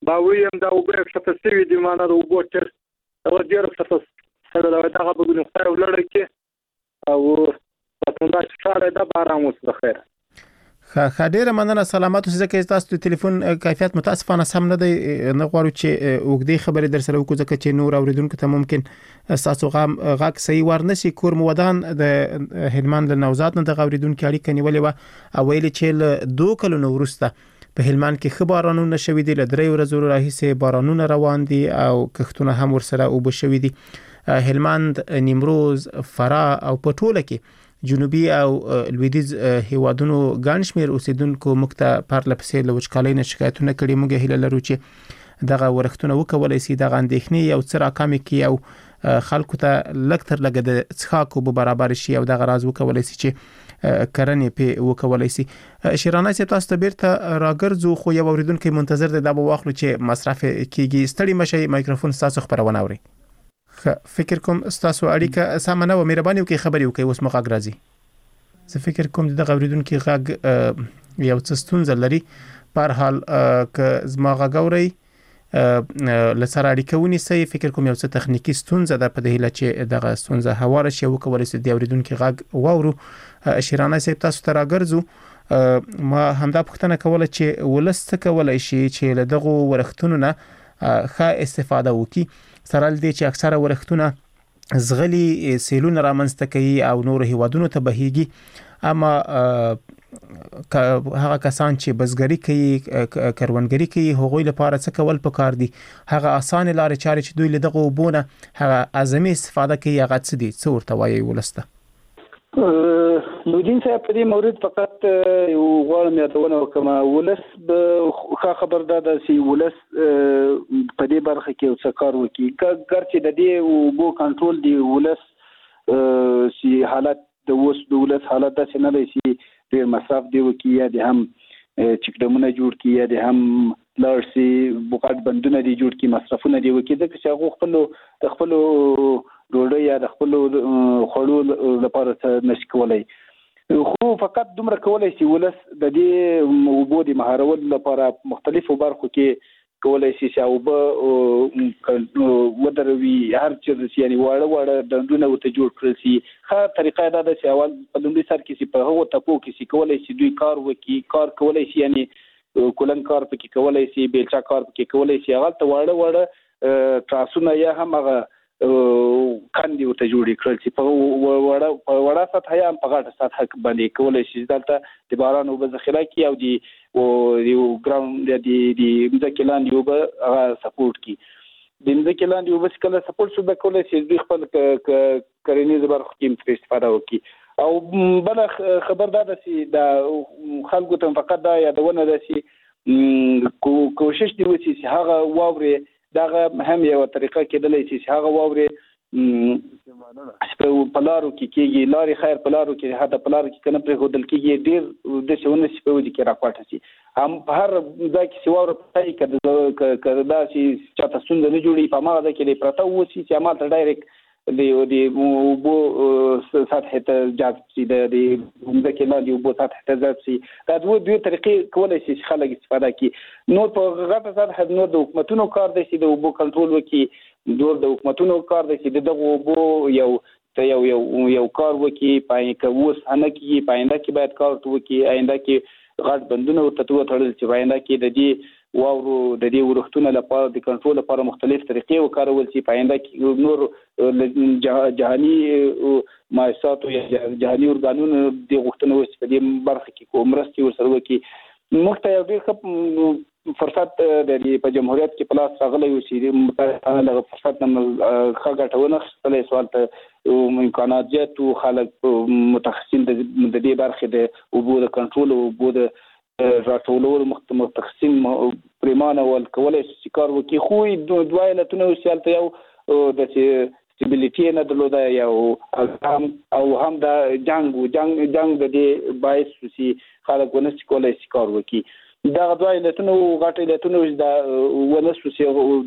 باویم دا وګړي څه څه دي معنا د وګړي او ډیر څه سره دا هغه په ګونو خیر ولړ کې او په دا چې دا باران وسه خیر. خا ډیره مننه سلامات اوسئ. ځکه تاسو د ټلیفون کیفیت متاسفانه سم نه دی، نه غواړو چې وګړي خبرې در سره وکړو ځکه چې نور اوریدونکو ته ممکن تاسو غام غاک صحیح ورنشي. کور مودان د هلمند له نوزاد نه د اوریدونکو اړیکه نیولې و او ویل چې له دوه کلونو وروسته په هلمند کې خبرانونه شوې دي، له درې ورځې راهیسې بارانونه روان دي او کښتونه هم ورسره او بشوي دي. هلمند، نیمروز، فراه او پټوله کې جنوبي او لویدیز هیوادونو ګڼ شمېر اوسیدونکو موږ ته پرله پسې له وچکالۍ نه شکایتونه کړي. موږ هیله لرو چې دغه ورښتونه وکولای شي دغه اندېښنې یو څه راکمې کړي او خلکو ته لږ تر لږه د څښاک اوبه برابر شي او دغه راز وکولای شي چې کرنې په وکولای شي. شیرانه چې تاسو ته بیرته راګرځو، خو یو اوریدونکو منتظر دی دا به واخلو چې مصرف کیږي. ستړي مشي، مایکروفون تاسو خبرونه اوري. فکر کوم تاسو اړیکه سم نه و، مهرباني وکړئ خبرې وکړئ. اوس مخ راځي. زه فکر کوم د اوریدونکو غږ یو څه ستونزه لري. په هر حال ک زما غږ اوري لسره اړیکه ونیسئ. فکر کوم یو څه تخنیکی ستونزه ده، په دې هیله چې دغه ستونزه هواره شي او کولای شي د اوریدونکو غږ واورو. شیرانه صاحب تاسو ته راګرځو. ما همدا پوښتنه کوله چې ولست کولای شي چې له دغه ورښتونو نه ښه استفاده وکړي، سره لدې چې اکثره ورښتونه زغلي سیلونه رامنځته کوي او نور هیوادونو ته بهيږي. اما هغه کسان چې بزګری کوي، کروندګری کوي، هغوی لپاره څه کول پکار دي؟ هغه اسانه لارې چارې چې دوی له دغه وبونه هغه اعظمي استفاده کوي هغه څه دي؟ څه ورته وایي ولسته؟ نوجین صاحب په دې مورید فقط یو غواړم یادونه وکړم، ولس ښه خبردار ده چې ولس په دې برخه کې یو څه کار وکړي. ګرچې د دې اوبو کنټرول دی ولس چې حالت د اوس د ولس حالت داسې نه دی چې ډېر مصرف دی وکړي یا د هم چکډمونه جوړ کړي یا د هم لاړ شي بوقات بندونه دي جوړ کړي، مصرفونه دی وکړي، ځکه چې هغه خپل د خپل ډوډۍ یا د خپل خوړو لپاره څه نشي کولای. خو فقط دومره کولای شي ولس د دې اوبو د مهارولو لپاره مختلفو برخو کې کولای شي چې اوبه ودروي، هر چیرې یعنی واړه واړه ډنډونه ورته جوړ کړل شي. ښه طریقه دا ده چې اول په لومړي سر کې چې په هغو ټپو کې چې کولای شي دوی کار وکړي، کار کولای شي یعنی کولن کار پکې کولای شي، بیلچا کار پکې کولای شي. هغه ته واړه واړه تراسونه یا هم هغه کاندي ورته جوړې کړل چې په وړه په وړه سطح یا په غټه سطح باندې کولای شي دلته د باران اوبه ذخیره کړي او د یو ګراوند د د ځمکې لاندې اوبه هغه سپورټ کړي. د ځمکې لاندې اوبه چې کله سپورټ شو د کولای شي دوی خپل کرنیزه برخو کې پرې استفاده وکړي. او بل خبردار ده چې د خلکو ته فقط دا یادونه ده چې کوشش دی وشي چې هغه واورې دغه هم یو طریقه کېدلای شي چې هغه واورې په لارو کې کېږي، لارې خیر په لارو کې حتی په لارو کې کنه پرې ښودل کېږي، ډېر د شونه شي په وجه کې راکواټه شي. هم په هر ځای کې چې واوره پرې کړه که دا چې چاته ستونزه نه جوړي په هماغه ځای کې پرته وشي چې همالته ډایرکټ د د اوبو سطح ته جذب شي، د ځمکې لاندې اوبو سطح ته جذب شي. دا دوه دوه طریقې کولی شي چې خلک استفاده کړي. نور په غټه سطح نور د حکومتونو کار دی چې د اوبو کنټرول وکړي، نور د حکومتونو کار دی چې دغه اوبو یو ته یو یو یو کار وکړي. پاین کې اوس نه کېږي، پاینده کې باید کار وکړي، آینده کې غټ بندونه ورته وتړل چې پاینده کې د دې واورو د دې ورښتونو لپاره د کنټرول لپاره مختلف طریقې وکارول شي. پاینده کې نور جهاني مؤسسات یا جهاني ارګانونو د غوښتنه وشي په دې برخه کې کوم مرستې ورسره وکړي. موږ ته یو ډېر ښه فرصت د په جمهوریت کې په لاس راغلی و چې متاسفانه دغه فرصت نه ښه ګټه ونه اخیستلی. سوال ته امکانات زیات و، خلک متخصصین د دې برخې د اوبو د کنټرول او اوبو د راټولولو متخصصین پریمانه ول کولای شي کار وکړي. خو دوه علتونه اوس هلته یو د سټیبلیټي نه درلوده یو او هم د جنګ و جنګ جنګ د دې باعث چې خلک ونه شي کولای شي کار وکړي. دغه دوه علتونه غټ علتونه اوس د ونه شي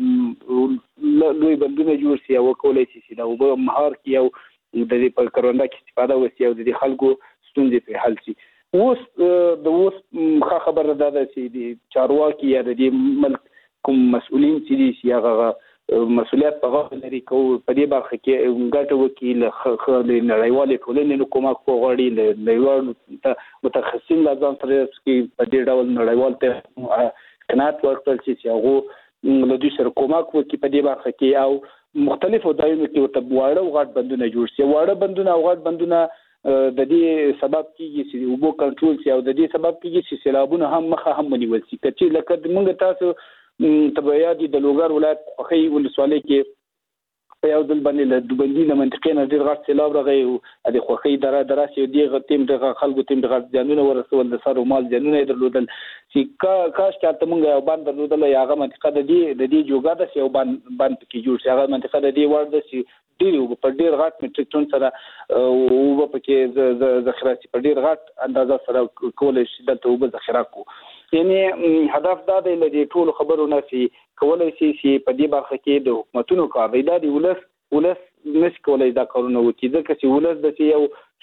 د لوی بندونه جوړ شي او کولای شي چې د اوبه مهار کړي او د دې په کرونده کې استفاده وشي او د دې خلکو ستونزې پرې حل شي. اوس د اوس ښه خبره ده چې د چارواکي یا د دې ملک کوم مسؤلین چې هغه مسؤلیت په غاړه لري کو په دې برخه کې ګټه وکیل خل نړیوالې ټولنې نو کومه کوغړی نړیوال متخصصین لازم تر کې په دې ډول نړیوال ته قناعت ورکړل چې هغه له دې سره کومک وکړي په دې برخه کې او مختلفو ځایونو کې ورته واړه او غټ بندونه جوړ شي واړه بندونه او غټ بندونه د دې سبب کیږي چې وبو کنټرول شي او د دې سبب کیږي چې سیلابونه هم مخه هم ونیول شي چې لکه موږ تاسو تبعیا دي د لوګر ولایت خوخي ولسوالۍ کې په یو ځل باندې له دوبندي له منطقې نه ډېر غټ سیلاب راغی او د خوخي دره دراسي دی غتیم د خلکو تیم د غټ ځانونه ورسول د سر او مال ځانونه درلودل چې کا کاش چې موږ یو باندې درلودل هغه منطقه د دې د دې جوګه د یو باندې باندې کې جوړ شي هغه منطقه د دې ورده چې ډېر په ډېر غټ میټریک ټن سره او په کې ذخیره په ډېر غټ اندازه سره کولای شي دلته وب ذخیره کو یعنی هدف دا دی لدې ټول خبرونه چې کولای شي چې په دې برخه کې د حکومتونو کار دی د ولس ولس نش کولای دا کارونه وکړي ځکه چې ولس د یو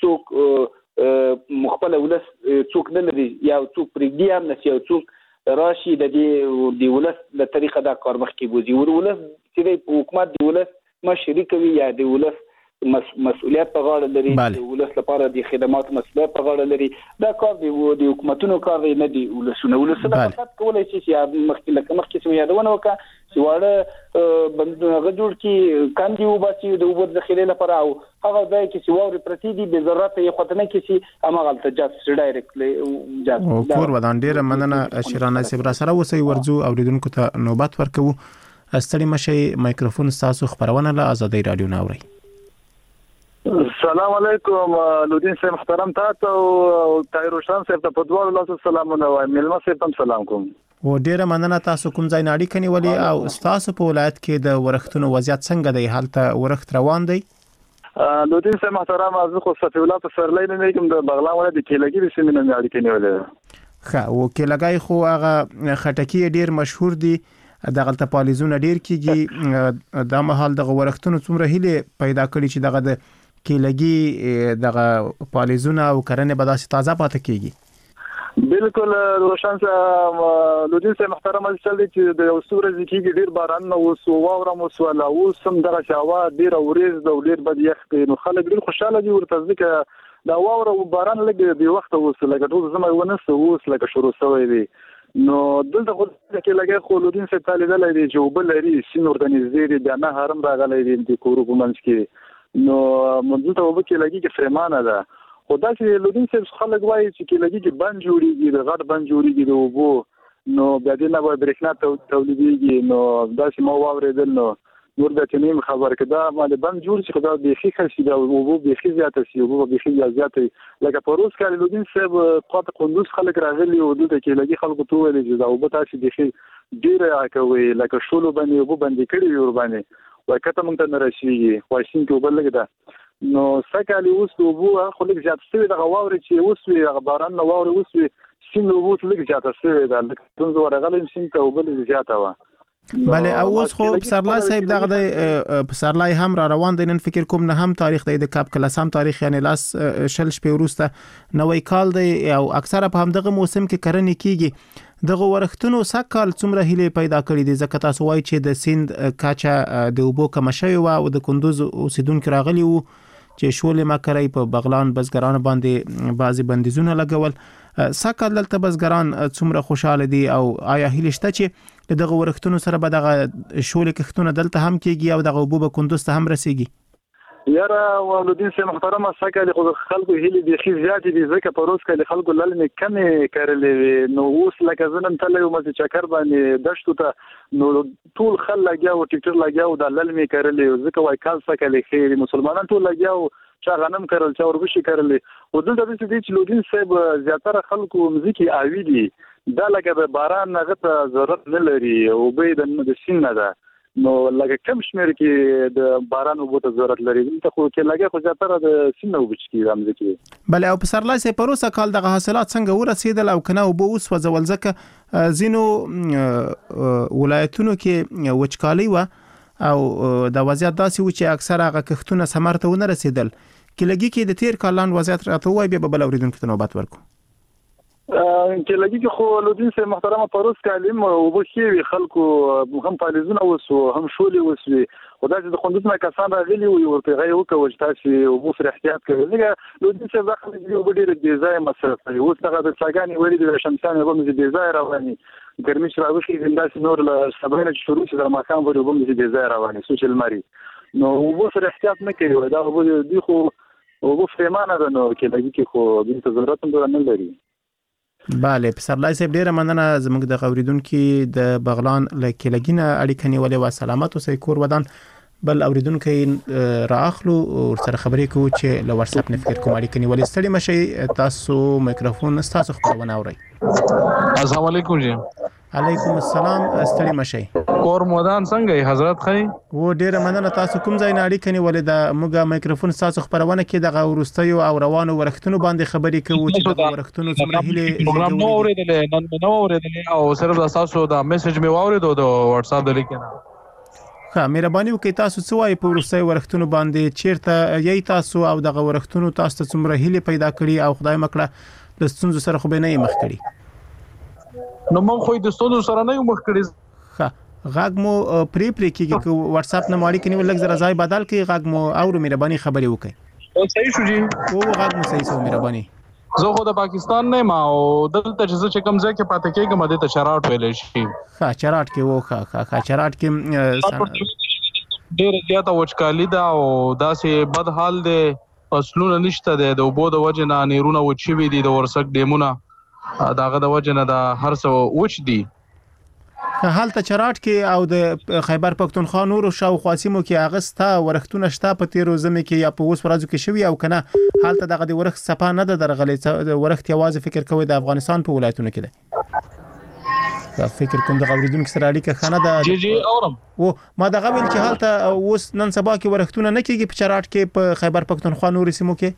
څوک مخبل ولس څوک نه لري یا څوک پرېږدي هم نه یو څوک راشي د دې د ولس له طریقه دا کار مخکې بوزي ولس چې حکومت د ولس مشري کوي یا د ولس مسؤلیت په غاړه لري د ولس لپاره د خدمات مسؤلیت په غاړه لري دا کار دی د حکومتونو کار دی نه دی ولسونه ولسونه فقط کولای شي چې مخکې لکه مخکې سم یادونه وکړه چې واړه بندونه جوړ کی کاندي وباسي د اوبو ذخیره لپاره او هغه ځای کې چې ووري پرتی دي به ضرورت یې خدانه کې چې امغه التجاس ډایرکټلی جاز کور ودان ډیره مننه شیرانه سبرا سره وسی ورجو اوریدونکو ته نوبت ورکو استړي مشي مایکروفون تاسو خبرونه له ازادي رادیو ناوړي السلام علیکم لودین صاحب محترم تاسو او تایروشان صاحب ته په دوه لاسو سلامونه وایم ملما صاحب ته سلام کوم و ډیره مننه تاسو کوم ځای ناړي کني ولي او تاسو په ولایت کې د ورختونو وضعیت څنګه دی حالت ورخت روان دی لودین صاحب محترم از خو صفیولات سرلین نه کوم د بغلان ولایت کې لګي د سیمینه ناړي کني ولې ښه او کې لګای خو هغه خټکی ډیر مشهور دی د غلطه پالیزونه ډیر کیږي د مهال د ورختونو څومره هله پیدا کړی چې دغه د کې لګي دغه پالیزونه او کرنه به داسې تازه پاتې کیږي بالکل روشن صاحب لودین صاحب محترم چل دي چې د اوسوره ځکه ډیر باران نو وسو واوره مو سواله او سم دغه شاوه ډیر اوريز د ډیر بد یخ نو خلک ډیر خوشاله دي ورته ځکه دا واوره او باران لګي د وخت وسو لګ ټول زما ونه سوس لګ شروع شوی دی نو دلته خو کې لګي خو لودین صاحب تعالی دلته دی چې وبلري سینور د نږدې دی نه هرم راغلی دی د کورو ګمنځ کې نو منځ ته وبکې لګي کې فرمانه ده خدا چې لودین صاحب خلک وایي چې کې لګي کې بند جوړیږي د غټ بند جوړیږي د وبو نو بیا دې نه به برېښنا تولیدېږي نو دا چې مو واورېدل نو نور د تنیم خبر کده باندې بند جوړ شي خدا به خي خرسي دا وبو به خي زیاته شي وبو به خي زیاته لکه پروس کال لودین صاحب قاط قندوز خلک راغلي او دلته کې لګي خلکو ته ویل چې دا وبو تاسو د خي ډیره کوي لکه شولو باندې وبو باندې کړی ور باندې وکته مونږ ته نرسیږي خوښین کې وبل لګدا نو سکالي اوس وبو خو لږ زیات شوی د غواوري چې اوس وی باران نو واوري اوس وی سین وبو لږ زیات شوی دا لکه څنګه ورغلم سین ته وبل زیاته و بله اوس خو پسرلای صاحب دغه د پسرلای هم را روان دي نن فکر کوم نه هم تاریخ د کاپ کلاسام تاریخ یعنی لاس شل شپې وروسته نوې کال دی او اکثره په هم دغه موسم کې کرنې کیږي دغه ورختونو سکهال څومره هله پیدا کړی دي ځکه تاسو وایي چې د سیند کاچا د وبو کم شوی او د کندوز اوسیدونکو راغلی وو چې شولې مکرای په بغلان بزګران باندې بعضی بندیزونه لګول سکهال دلته بزګران څومره خوشاله دي او آیا هله شته چې دغه ورختونو سره به دغه شولې کښتونه دلته هم کیږي او دغه وبو به کندوز ته هم رسیږي یاره ولودین صاحب محترم سکهال خو خلکو هلي بيخي زیات دي ځکه پروس کې خلکو للمې کمې کړلې نو اوس لکه زنن تل یو مزه چکر باندې دشتو ته نو ټول خل لګیاو ټیکټر لګیاو د للمې کړلې ځکه وای کال سکهال خیر مسلمانان ټول لګیاو چا غنم کړل چا وربشي کړلې او دلته د دې لودین صاحب زیاتره خلکو مزيکي اوی دي دا لکه باران هغه ضرورت نه لري او به د سین نه ده نو لکه کم شمیر کې د باران او بوته ضرورت لري ته خو کې لګي خو زیاتره د سینو بچکی رامځي کې بل او په سرلای سه پروسه کال دغه حاصلات څنګه ورسېدل او کنه او بو اوس وځول ځکه زینو ولایتونو کې وچکالي و او د وضعیت داسې و چې اکثره هغه کښتونه ثمرته ونه رسیدل کې لګي کې د تیر کالان وضعیت راته وای به بل اوریدونکو ته نوبت ورکو چې لګي کې خو لودین سه محترمه پروس کالم او بشي خلکو هم پالیزونه وسو هم شولې وسوي خدای دې خوندونه کسان راغلي او ورته غي وکوي تاسو او بو احتیاط کوي لکه لودین سه داخل دی وبډیر د ځای مصرف کوي اوس هغه د څاګانی وری د شمسان هم د ځای رواني ګرمي شراوخي زنداس نور له سبعين شروع چې د مکان ورو هم د ځای رواني سوشل ماري نو وبو احتیاط نه کوي دا وبو دی خو وبو فرمانه ده نو کې لګي کې خو د ضرورت هم نه لري. بله پسرلای صاحب ډیره مننه زموږ د اوریدونکو د بغلان لکه لګینه اړیکه نیولې و سلامت اوسئ کور ودان بل اوریدونکو راخلو سره خبرې کوو چې له واتس اپ نه فکر کوم اړیکه نیولې ستړي مشي تاسو میکروفون تاسو خبرونه اورئ. السلام علیکم جی. علیکم السلام ستړي مشي. کور مودان څنګه حضرت خی و ډیره مننه تاسو کوم ځای نه اړیکه نیولې د موږ میکروفون تاسو خبرونه کې د ورستیو او روانو ورختونو باندې خبرې کوو چې د ورختونو څومره هلي پروګرام نو اورېدل نن نو اورېدل او صرف تاسو د میسج می واورېدو د واتس اپ د لیکنه. ها مهرباني وکړئ تاسو څه وایي په ورستیو ورختونو باندې چیرته یی تاسو او د ورختونو تاسو څومره هلي پیدا کړی او خدای مکړه د ستونزو سره خو به نه مخ کړی. نو مونږ خو د ستونزو سره نه مخ کړی. ها غاګ مو پری پری کېږي چې واتس اپ نه ماړی کني ولګ زرا ځای بدل کې غاګ مو او مهرباني خبري وکړي. صحیح شو جی. او غاګ مو صحیح سو مهرباني. زه خو د پاکستان نه ما او دلته چې چې کوم ځای کې پاتې کېږم د ته چراټ ویل شي. ها چراټ کې وو ها ها چراټ کې ډېر زیاته وچکالي ده او داسې بد حال دی فصلونه نشته دی د اوبو د وجه نه نیرونه وچ وي دي د ورسک ډیمونه داغه د وجه نه د هر څه وچ دي. حالت چراټ کې او د خیبر پختونخوا نور او شاوخوا سیمو کې اغستا ورختونه شته په تیرو زمي کې یا په اوس ورځو کې شوی او کنه حالت دغه د ورخ صفه نه د درغلې ورخت یوازې فکر کوي د افغانستان په ولایتونو کې ده. دا فکر کوم د غوړیدونکو سره اړیکه خانه ده. جی جی اورم. او ما دغه ویل چې حالت اوس نن سبا کې ورختونه نه کېږي په چراټ کې په خیبر پختونخوا نور سیمو کې.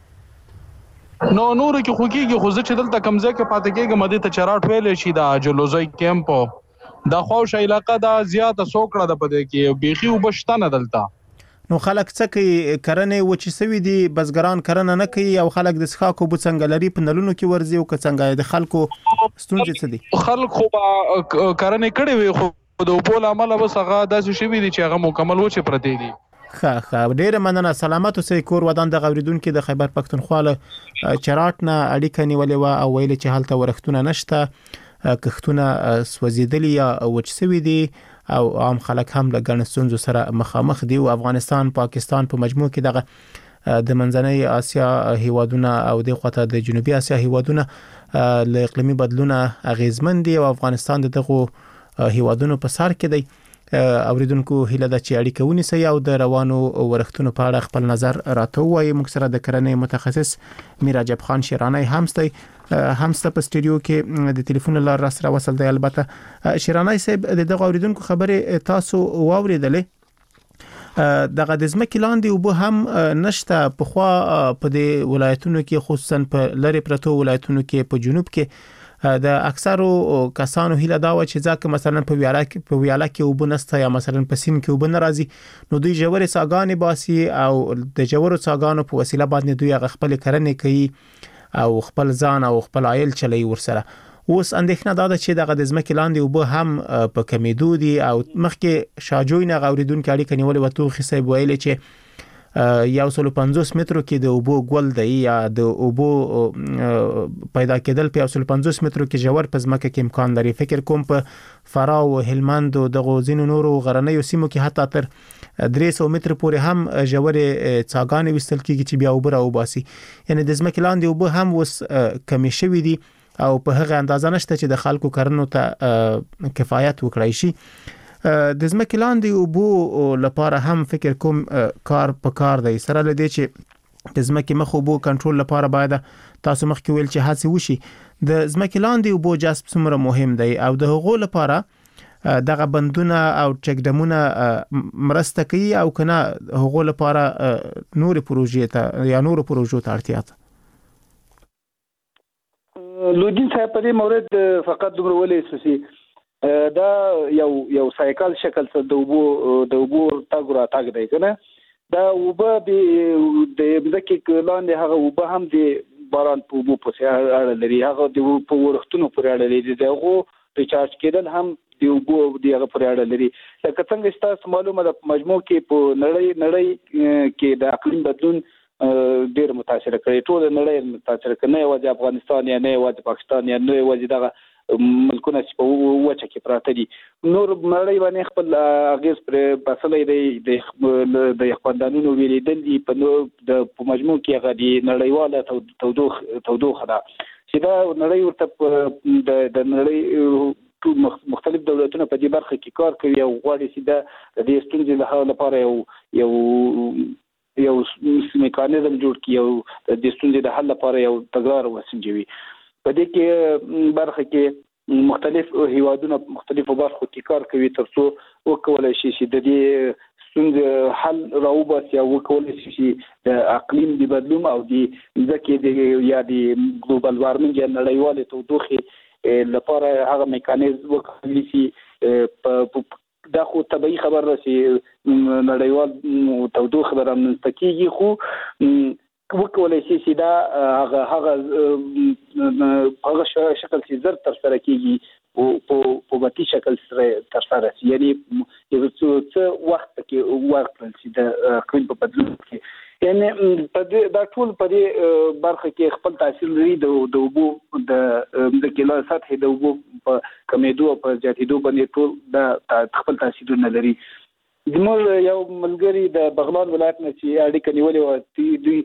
نو نور کې خو کېږي خو ځکه دلته کمزې کې پاتې کېږي مده ته چراټ ویل شي د جلوزي کیمپ دا خوش علاقه دا زیاته سوکړه د پدې کې بيخي وبشتنه دلته. نو خلک څه کوي کرنه و چې سوي دي بزګران کرنه نه کوي او خلک د ښاکو بوڅنګلري په نلونو کې ورزي او کڅنګ د خلکو ستونزې څه دي. خلک خو کرنه کړي وي خو د اوبول عمل وسغه داسې شوی دي چې هغه مکمل و چې پرتی دي. ښه ښه ډیره مننه سلامت اوسئ کور ودان د غوریدونکو د خیبر پختونخوا له چراټ نه اړیکه نیولې و او ویل چې حالت ورختونه نشته کښتونه سوځیدلي یا وچسوي دي او عام خلک هم له ګڼ ستونزو سره مخامخ دي او افغانستان پاکستان په مجموع کې دغه د منځنۍ اسیا هیوادونه او د خواته د جنوبي اسیا هیوادونه له اقلیمي بدلونه اغیزمن دي او افغانستان دغه هیوادونو په سر کې دی. اوریدونکو هیله ده چې اړیکه ونیسي او د روانو ورختونو په اړه خپل نظر راته وایي. موږ سره د کرنې متخصص میر عجب خان شیرانی همستي همسته په سټډیو کې د ټلیفون لار را سره وصل دی. البته شیرانی صاحب دغه اوریدونکو خبره تاسو واوریدلې دغه د ځمکې لاندې وبو هم نشته په خوا په د ولایتونو کې خصوصا په لری پرتو ولایتونو کې په جنوب کې د اکثرو کسانو هیله دا و چې ځکه مثلا په ویاله کې په ویاله کې وبنسته یا مثلا په سین کې وبن راځي نو دوی جوړې ساګانې باسي او د جوړو ساګانو په وسیله باندې دوی خپل کرنې کوي او خپل ځان او خپل عائل چلی ورسره. اوس اندېښنه دا ده چې دغه د ځمکې لاندې وبو هم په کمیدو دي او مخکې شاجوی نه غوریدونکو اړیکه نیولې وته خو صاحب ویل چې یو سل پنځوس مترو کې د اوبو ګول دی یا د اوبو پیدا کېدل په یو سل پنځوس مترو کې جوړ په ځمکه کې امکان لري. فکر کوم په فراه او هلمند او د غوزینو نورو غرنیو سیمو کې حتی تر درې سوه متر پورې هم جوړې څاګانې وستل کېږي چې بیا اوبه راوباسي. یعنی د ځمکې لاندې اوبه هم اوس کمی شوي دي او په هغه اندازه نشته چې د خلکو کرنو ته کفایت وکړای شي. د ځمکې لاندې اوبو لپاره هم فکر کوم کار په کار دی سره لدی چې د ځمکې مخ اوبو کنټرول لپاره باید تاسو مخکې ویل چې هڅه وشي. د ځمکې لاندې اوبو جذب څومره مهم دی او د هغو لپاره دغه بندونه او چک ډمونه مرسته کوي او کنه هغو لپاره نور پروژې ته یا نور پروژو ته اړتیا ده. لودین صاحب په دې مورد فقط دومره ولې سوسي دا یو یو سایکل شکل څه د وبو د وبو تاګ را تاګ دی کنه دا وبو به د ځکه لاندې هغه وبو هم د باران په وبو په اړه لري هغه د په ورختونو پر اړه لري دغه ریچارج کېدل هم د وبو دغه پر اړه لري لکه څنګه ستاسو معلومه ده مجموع کې په نړۍ نړۍ کې د اقلیم بدلون ډیر متاثر کړي ټول نړۍ متاثر کړي نه یوازې افغانستان یا نه یوازې پاکستان یا نه یوازې دغه ملکونه چې په وچه کې پراته دي نور نړۍ باندې خپل اغیز پر بسلې دی د خواندانونو ویلیدل دي په د مجموع کې هغه دی نړیواله تودوخ تودوخه ده چې دا نړۍ ورته د نړۍ مختلف دولتونه په دې برخه کې کار کوي او غواړي چې د دې ستونزې له حل لپاره یو یو یو میکانیزم جوړ کړي او د دې ستونزې د حل لپاره یو تګرار وسنجوي په دې کې برخه کې مختلف هیوادونه مختلفو برخو کې کار کوي ترڅو وکولای شي چې د دې ستونزې حل راوباسي او وکولای شي چې د اقلیم د بدلون او د ځکه د یا د ګلوبل وارمنګ یا نړیوالې تودوخې لپاره هغه میکانیزم وکولای شي په دا خو طبيعي خبر راسي نړیوال تودوخه برامنځته کیږي خو وکولای شي چې دا هغه هغه هغه شکل چې زر تر سره کیږي په په بتی شکل سره تر سره شي یعنی یو څه وخت کې ورکړل شي د اقلیم په بدلون کې یعنی په دا ټول په دې برخه کې خپل تاثیر لري د د وبو د د کله سطح د وبو په کمیدو او په زیاتېدو باندې ټول د خپل تاثیرونه لري زموږ یو ملګری د بغلان ولایت نه چې اړیکه نیولې و دوی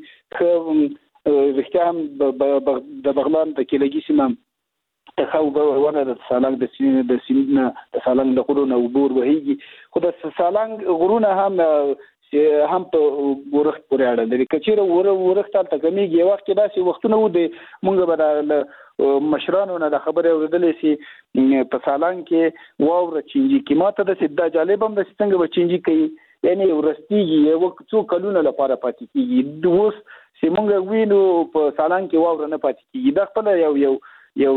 خو رښتیا هم د بغلان د کلګي سیمه تخاوبه ونه د سالنګ د سین د سین د سالنګ د غرونو عبور وهيږي خو د سالنګ غرونه هم چې هم په ورخت پورې اړه لري کچېره ور ورخت ته کمیږي وخت کې داسې وختونه و دي مونږ به مشرانو نه د خبرې اورېدلې سي په سالنګ کې واوره چینجی کې ماته د سیدا جالب هم د څنګه به چینجی کوي یعنی ورستيږي یو څو کلونه لپاره پاتې کیږي د اوس چې مونږ وینو په سالنګ کې واوره نه پاتې کیږي دا خپل یو یو یو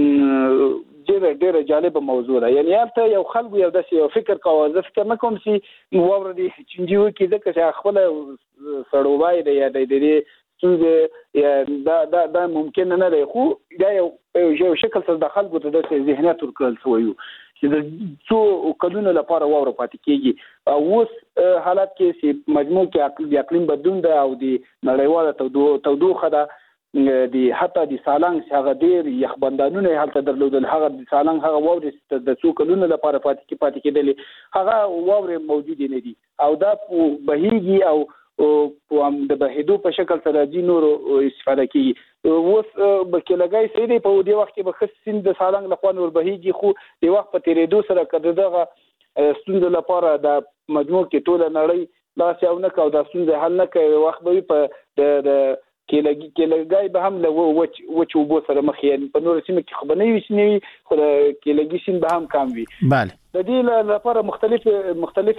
ډېر ډېر جالب موضوع ده یعنی هلته یو خلکو یو داسې فکر کاوه زه فکر نه کوم چې واوره دې چینجي وکړي ځکه چې خپل سړوبای دی یا د دې څنګه دا دا دا ممکن نه دی خو دا یو یو شکل سره د خلکو ته د ذهنیت ورکړل شوی چې د څو کلونو لپاره واوره پاتې کیږي او اوس حالت کې چې مجموع کې اقلیم بدلون ده او د نړیواله تودوخه ده د حتی د سالنګ هغه ډیر یخبندانونه هلته درلودل هغه د سالنګ هغه واورې د څو کلونو لپاره پاتې پاتې کېدلې هغه واورې موجود نه دي او دا بهيږي او په د بهیدو په شکل سره د نورو استفاده کوي اوس بلکې لګای سي دی په دې وخت کې به خصین د سالنګ لخوا نور بهيږي خو د وخت په تیریدو سره کده دغه ستونزې لپاره د مجموع کې ټول نړۍ لا څه نه کاو د ستونزې حل نه کوي وخت به په د کېلګي کېلګای به هم له وچ وچ وبو سره مخ یې په نور سیمه کې خو نه وي سنوي خو کېلګي سین به هم کم وي bale د دې لپاره مختلف مختلف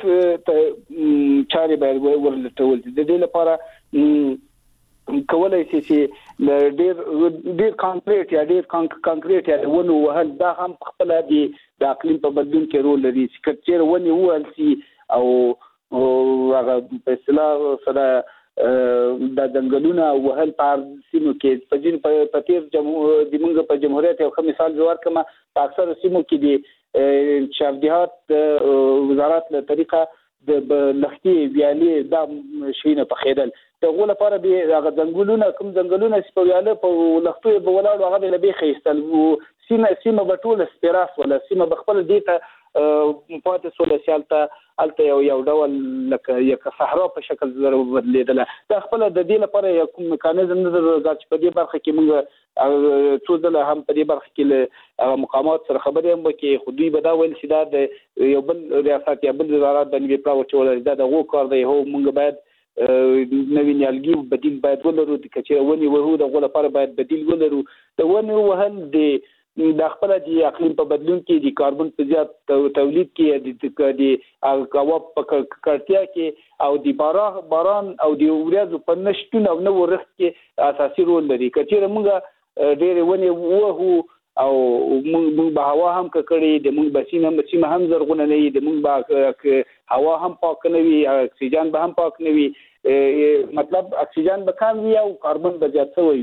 چارې باید ورلټول د دې لپاره کولای شي چې ډېر ډېر کانکریټ یا ډېر کانکریټ یا ونه وهل دا هم خپل د اقلیم په بدلون کې رول لري چې کچېر ونه وهل شي او هغه په اصطلاح سره د ځنګلونو وهل په سیمو کې په جن په تیر جمهور د موږ په جمهوریت یو مثال جوړ کما په اکثر سیمو کې د شهردهات وزارت له طریقه د لختي ویالي د شینه په خیدل دغه لپاره به هغه ځنګلونه کوم ځنګلونه چې په ویاله په لختو په ولاړ هغه له به خېستل سیمه سیمه بټول سپراس ولا سیمه بخپل دیته پاتې سولسیالته الته یو یو ډول لکه یک صحرا په شکل زره بدلیدل دا خپل د دې لپاره یو کوم میکانیزم نه درځي په دې برخه کې موږ څو ځله هم په دې برخه کې مقامات سره خبرې هم وکړي خو دوی به دا ویل چې دا د یو بل ریاست یا بل وزارت باندې پراو چول دا د غو کار دی هو موږ باید نوې نیالګي بدیل باید ولرو د کچې ونی وهو د غو لپاره باید بدیل ولرو د ونی وهل د د خپل د اقلیم په بدلون کې د کاربن په زیات تولید کې د د هوا په کړتیا کې او د باران باران او د وریځو په نشټون او نو ورخت کې اساسي رول لري کچېره موږ ډېر ونی وهو او موږ به هوا هم کړی د موږ بسینه مسیمه هم زرغونه نه د موږ به هوا هم پاک نه وي اکسیجن به هم پاک نه وي مطلب اکسیجن به کم وي او کاربن به زیات شوی وي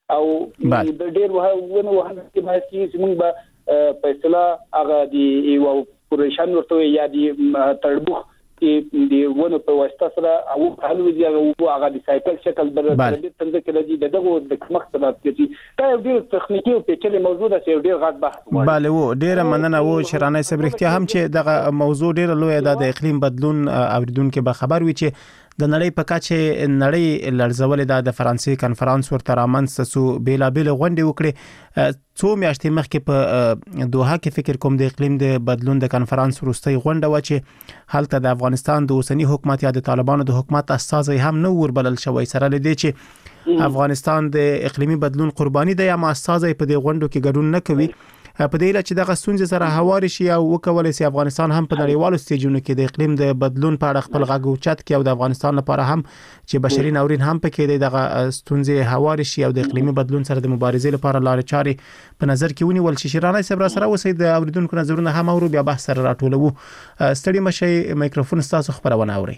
او د ډیر ونه وهنه کې ما چې موږ به فیصله هغه دی یو پروژه ورته یا دی تربوخ چې دی ونه په واسطه سره او حل وزي او هغه د سایکل شکل بل د څنګه کې راځي دغه د مقصد کې دا ډیر تخنیکی او پیچلې موضوع ده چې ډیر غټ بحث وایي. bale و ډیر مننه و شرانه صبرختیا هم چې دغه موضوع ډیر لوی ده د اقلیم بدلون اوریدونکو به خبر وي چې د نړۍ په کچه نړۍ لړزولې ده د فرانسې کانفرنس ورته رامنځته سو بیلا بیل غونډې وکړي څو میاشتې مخکې په دوحه کې فکر کوم د اقلیم د بدلون د کانفرنس وروستۍ غونډه و چې هلته د افغانستان د اوسنی حکومت یا د طالبانو د حکومت استازي هم نو وربلل شوی سره لدی چې افغانستان د اقلیمي بدلون قرباني دی یا ما استازي په دې غونډو کې ګډون نه کوي په دې لچ دغه ستونزې سره هواري شي او وکولای شي افغانستان هم په نړیوالو سټیجونو کې د اقلیم د بدلون په اړه خپل غږ اوچت کړي او د افغانستان لپاره هم چې بشري ناورین هم پکې دی دغه ستونزې هواري شي او د اقلیمي بدلون سره د مبارزې لپاره لارې چارې په نظر کې ونیول شي. شیرانه صبر سره اوسې د اوریدونکو نظرونه هم اورو بیا بحث سره راټولو. ستړي مشي میکروفون تاسو خبرونه اوري.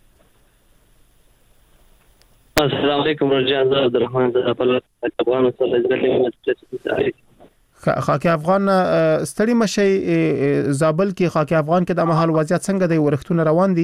السلام علیکم رجاء عبدالرحمن د خپل افغان سره خاکی افغان ستړي مشي زابل کې خاکی افغان کې د مهال وضعیت څنګه دی ورختونه روان دي؟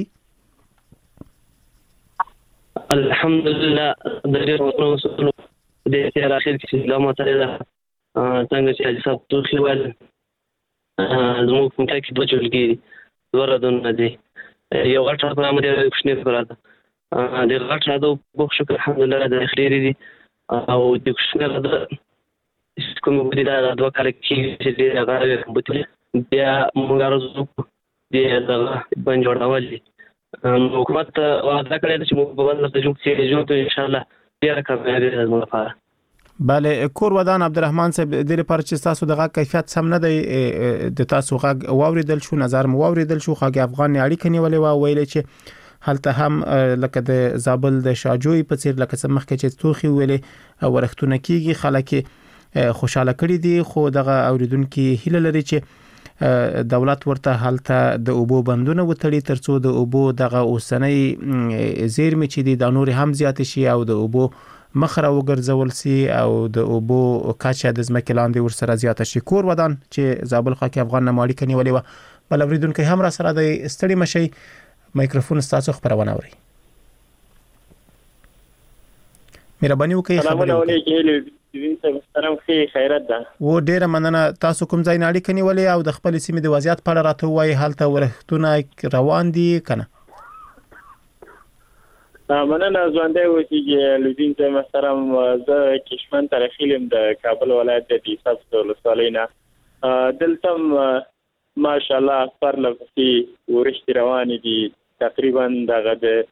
الحمدلله د ډېر وختونو د تیر اخر کې د ماتره څنګه چې حساب توخي ول زموږ په کې دوه چولګي ورادونه دي یو غټ په امر یو کوشنی فراده د غټ راده په شکر الحمدلله د اخیری دي او د کوشنی راده کوم په دې دا دوه کال کې چې دا غاړه بوتل بیا موږ راځو دې دا باندې جوړول حکومت وعده کړې چې موږ په بدل د جوړ کې جوړ ته ان شاء الله ډیر کامیابی زموږ لپاره. bale کور ودان عبدالرحمن صاحب د لپاره چې تاسو دغه کیفیت سم نه دی د تاسو غږ واوریدل شو نظر مو واوریدل شو خاګي افغان اړیکه نیولې و ویل چې هلته هم لکه د زابل د شاجوی په څیر لکه سمخ کې چې توخي ویلې ورختونه کیږي خلک خوشاله کړی دي خو دغه اوریدونکو هیله لري چې دولت ورته هلته د اوبو بندونه وتړي ترڅو د اوبو دغه اوسنۍ زیرمې چې دي د نور هم زیات شي او د اوبو مخره وګرځول سي او د اوبو کچه د ځمکې لاندې ورسره زیات شي. کور ودان چې زابل خاکی افغان نماړي کني ولې و بل اوریدونکو هم را سره د ستړي مشي میکروفون تاسو خبرونه اوري. مهرباني وکړئ خبرونه وکړئ. محترم خیر خیرت ده و ډیره مننه تاسو کوم ځای ناړي کني ولې او د خپل سیمې د وضعیت په اړه راته وایي حالت ورختونه روان دي کنه؟ مننه ژوندې اوسئ لودین ته محترم زه کشمن ترخیلم د کابل ولایت د دیساب ولسوالینا دلته ماشاءالله پر لفظي ورشت روان دي تقریبا دغه د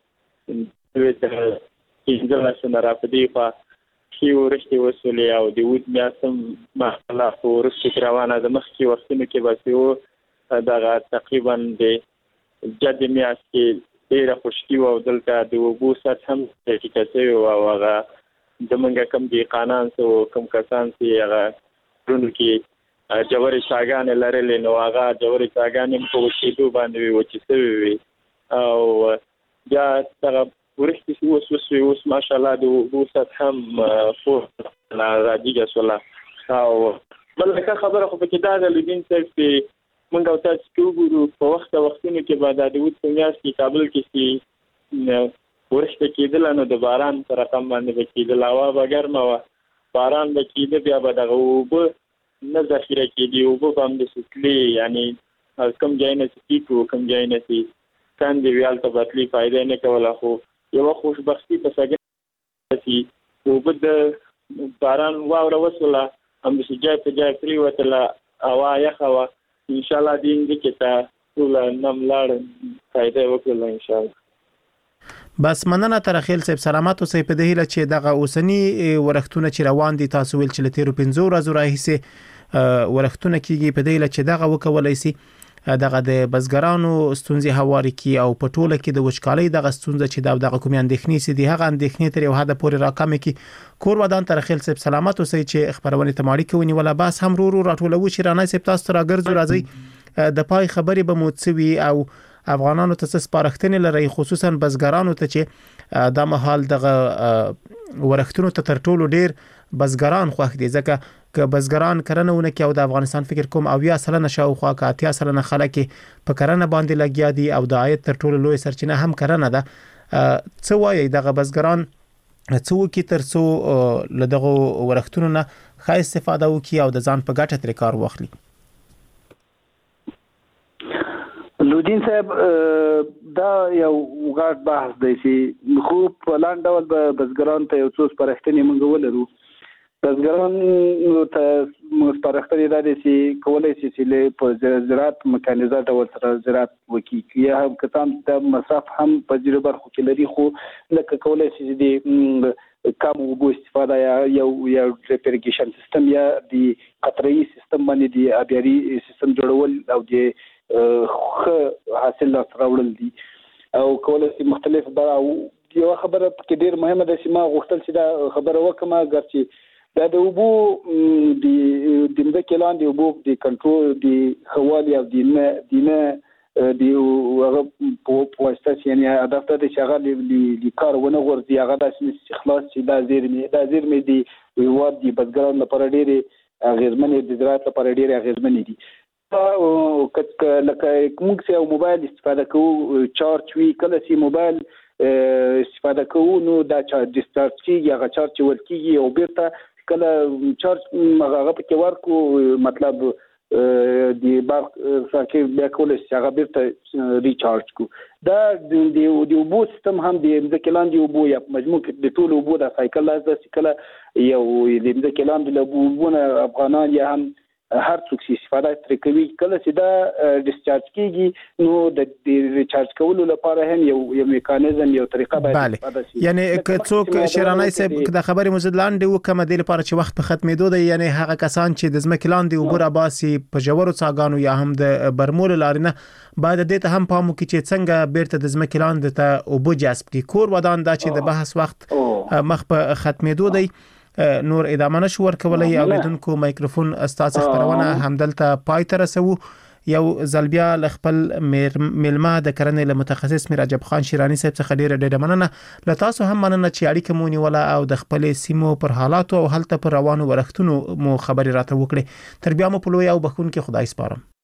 انځل سره راپدی په کی ورشتي وسولې او د ود میاسم مخاله ورشتي روانه د مخ کی وختونو کې باسیو دغه تقریبا د جد میاس کې ډیره خوشکی او دلته د وبو سات هم چې کسي او هغه د منګه کم دي قانون سو کم کسان سي هغه ټول کې جوړې شاګان لرلې نو هغه جوړې شاګان په وشیدو باندې و چې سوي او بیا هغه ورشتي اوس اوس اوس ماشاءالله د وبو سات هم فور لا راځي جسوله او بلکې خبره خو په کې دا د لودین څخه منګه تاسو کوګورو په وخت وختونو کې بعد د وټ په میاش کې کابل کې سي ورشته کېدل نو د باران سره کم باندې کېدل هوا بغیر ما باران به کېده بیا به دغه وب نه ذخیره کېدی او په باندې سټلی یعنی کم ځای نه سي کو کم ځای نه سي څنګه ویال ته بتلی فائدې نه کوله خو یو خوشبختی په سګر سي او په باران واوره وسوله هم چې ځای په ځای پری وته هوا یخوا ان شاء الله دین دې کې تا ټول نم لاړ فائدې وکړل ان شاء الله. بس مننه ترخیل صاحب سلامات اوسئ په دې هیله چې دغه اوسنی ورختونه چې روان دي تاسو ویل چې لتیرو پنځو ورځو راهیسه ورختونه کیږي په دې هیله چې دغه وکولای شي دغه د بزګرانو ستونزې هواري کی او په ټوله کې د وچکالۍ دغه ستونزې چې دغه کومې اندېښنې سي دي هغه اندېښنې تر یو حد پورې راکمې کی کور ودان ترخیل صاحب سلامات اوسئ چې خبرونه تماړي کوي ولا بس هم رو رو راټولو چې رانه صاحب تاسو راګرځو راځي د پای خبرې به موڅوي او افغانانو ته سپارښتنې لري خصوصا بزګرانو ته چې د محل دغه ورختونو ته تر ټولو ډیر بزګران خوښ دي ځکه ک بزګران کرنهونه کې او د افغانستان فکر کوم او یا سلنه شاوخوا کا اتیا سلنه خلک په کرنه باندې لګیا دي او د عاید تر ټولو لوی سرچینه هم کرنه ده. څه وایي دغه بزګران څو کې تر څو لدغه ورښتونو نه ښه استفاده وکړي او د ځان په ګټه تر کار واخلي؟ لودین صاحب دا یو غاټ بحث دی چې خو په لاندې ډول به بزګران ته یو څو سپارښتنې موږ ولرو. بزګران ته سپارښتنې دا دي چې کولای شي چې په زراعت میکانیزه ډول سره زراعت وکړي یا هم کتان د مصرف هم په ځینو برخو کې لري خو لکه کولای شي چې کم اوبو استفاده یا یو یا ریپریګیشن سیستم یا د قطره‌ای سیستم باندې د آبیاري سیستم جوړول او د ښه حاصل راوړل دي او کولای شي مختلف دا یو خبره کې ډیر مهمه ده چې ما غوښتل چې دا خبره وکم اگرچې دا د اوبو د د مځکې لاندې اوبو د کنټرول د خوالي او د نه د نه د هغه په واسطه یعنی هدف دا چې هغه د کار ونه غورځي هغه د استخلاص چې دا زیرمې دا زیرمې دي واد دي بزګرانو لپاره ډېرې اغیزمنې د زراعت لپاره ډېرې اغیزمنې دي. لکه موږ چې موبایل استفاده کوو چارج وی کله چې موبایل استفاده کوو نو دا چارج ډیسچارج کیږي هغه چارج ول کیږي او بیرته کله چارج هغه پکې ورکو مطلب د برق ساکي بیا کولای شي هغه بیرته ریچارج کو. دا د اوبو سیستم هم د ځمکې لاندې اوبو یا مجموع د ټولو اوبو د سایکل لازم کله یو د ځمکې لاندې اوبو افغانان یا هم هر څوک چې استفاده تر کوي کله چې دا ډیسچارج کیږي نو د ریچارج کولو لپاره هم یو یو میکانیزم یو طریقه باید استفاده شي. یعنی که څوک شیرانای صاحب د خبرې مزید لاندې وکمه د لپاره چې وخت په ختمېدو دی یعنی هغه کسان چې د ځمکې لاندې وګور باسي په جوړو څاګانو یا هم د برمول لارینه بعد د ته هم پام وکړي چې څنګه بیرته د ځمکې لاندې ته اوبو جذب کړي. کور ودان دا چې د بحث وخت مخ په ختمېدو دی نور ادامه نشو ورکولای او لیدونکو مایکروفون استاد خبرونه همدلته پای ته رسو. یو زلبیا لخپل ملما د کرنې له متخصص میر عجب خان شیرانی صاحب څخه ډیره ډیره مننه. لتاسو هم مننه چې اړیکه مونږ ولا او د خپل سیمو پر حالات او هلته پر روانو ورښتونو مو خبري راته وکړي. تر بیا مو په لوی او بخون کې خدای سپارم.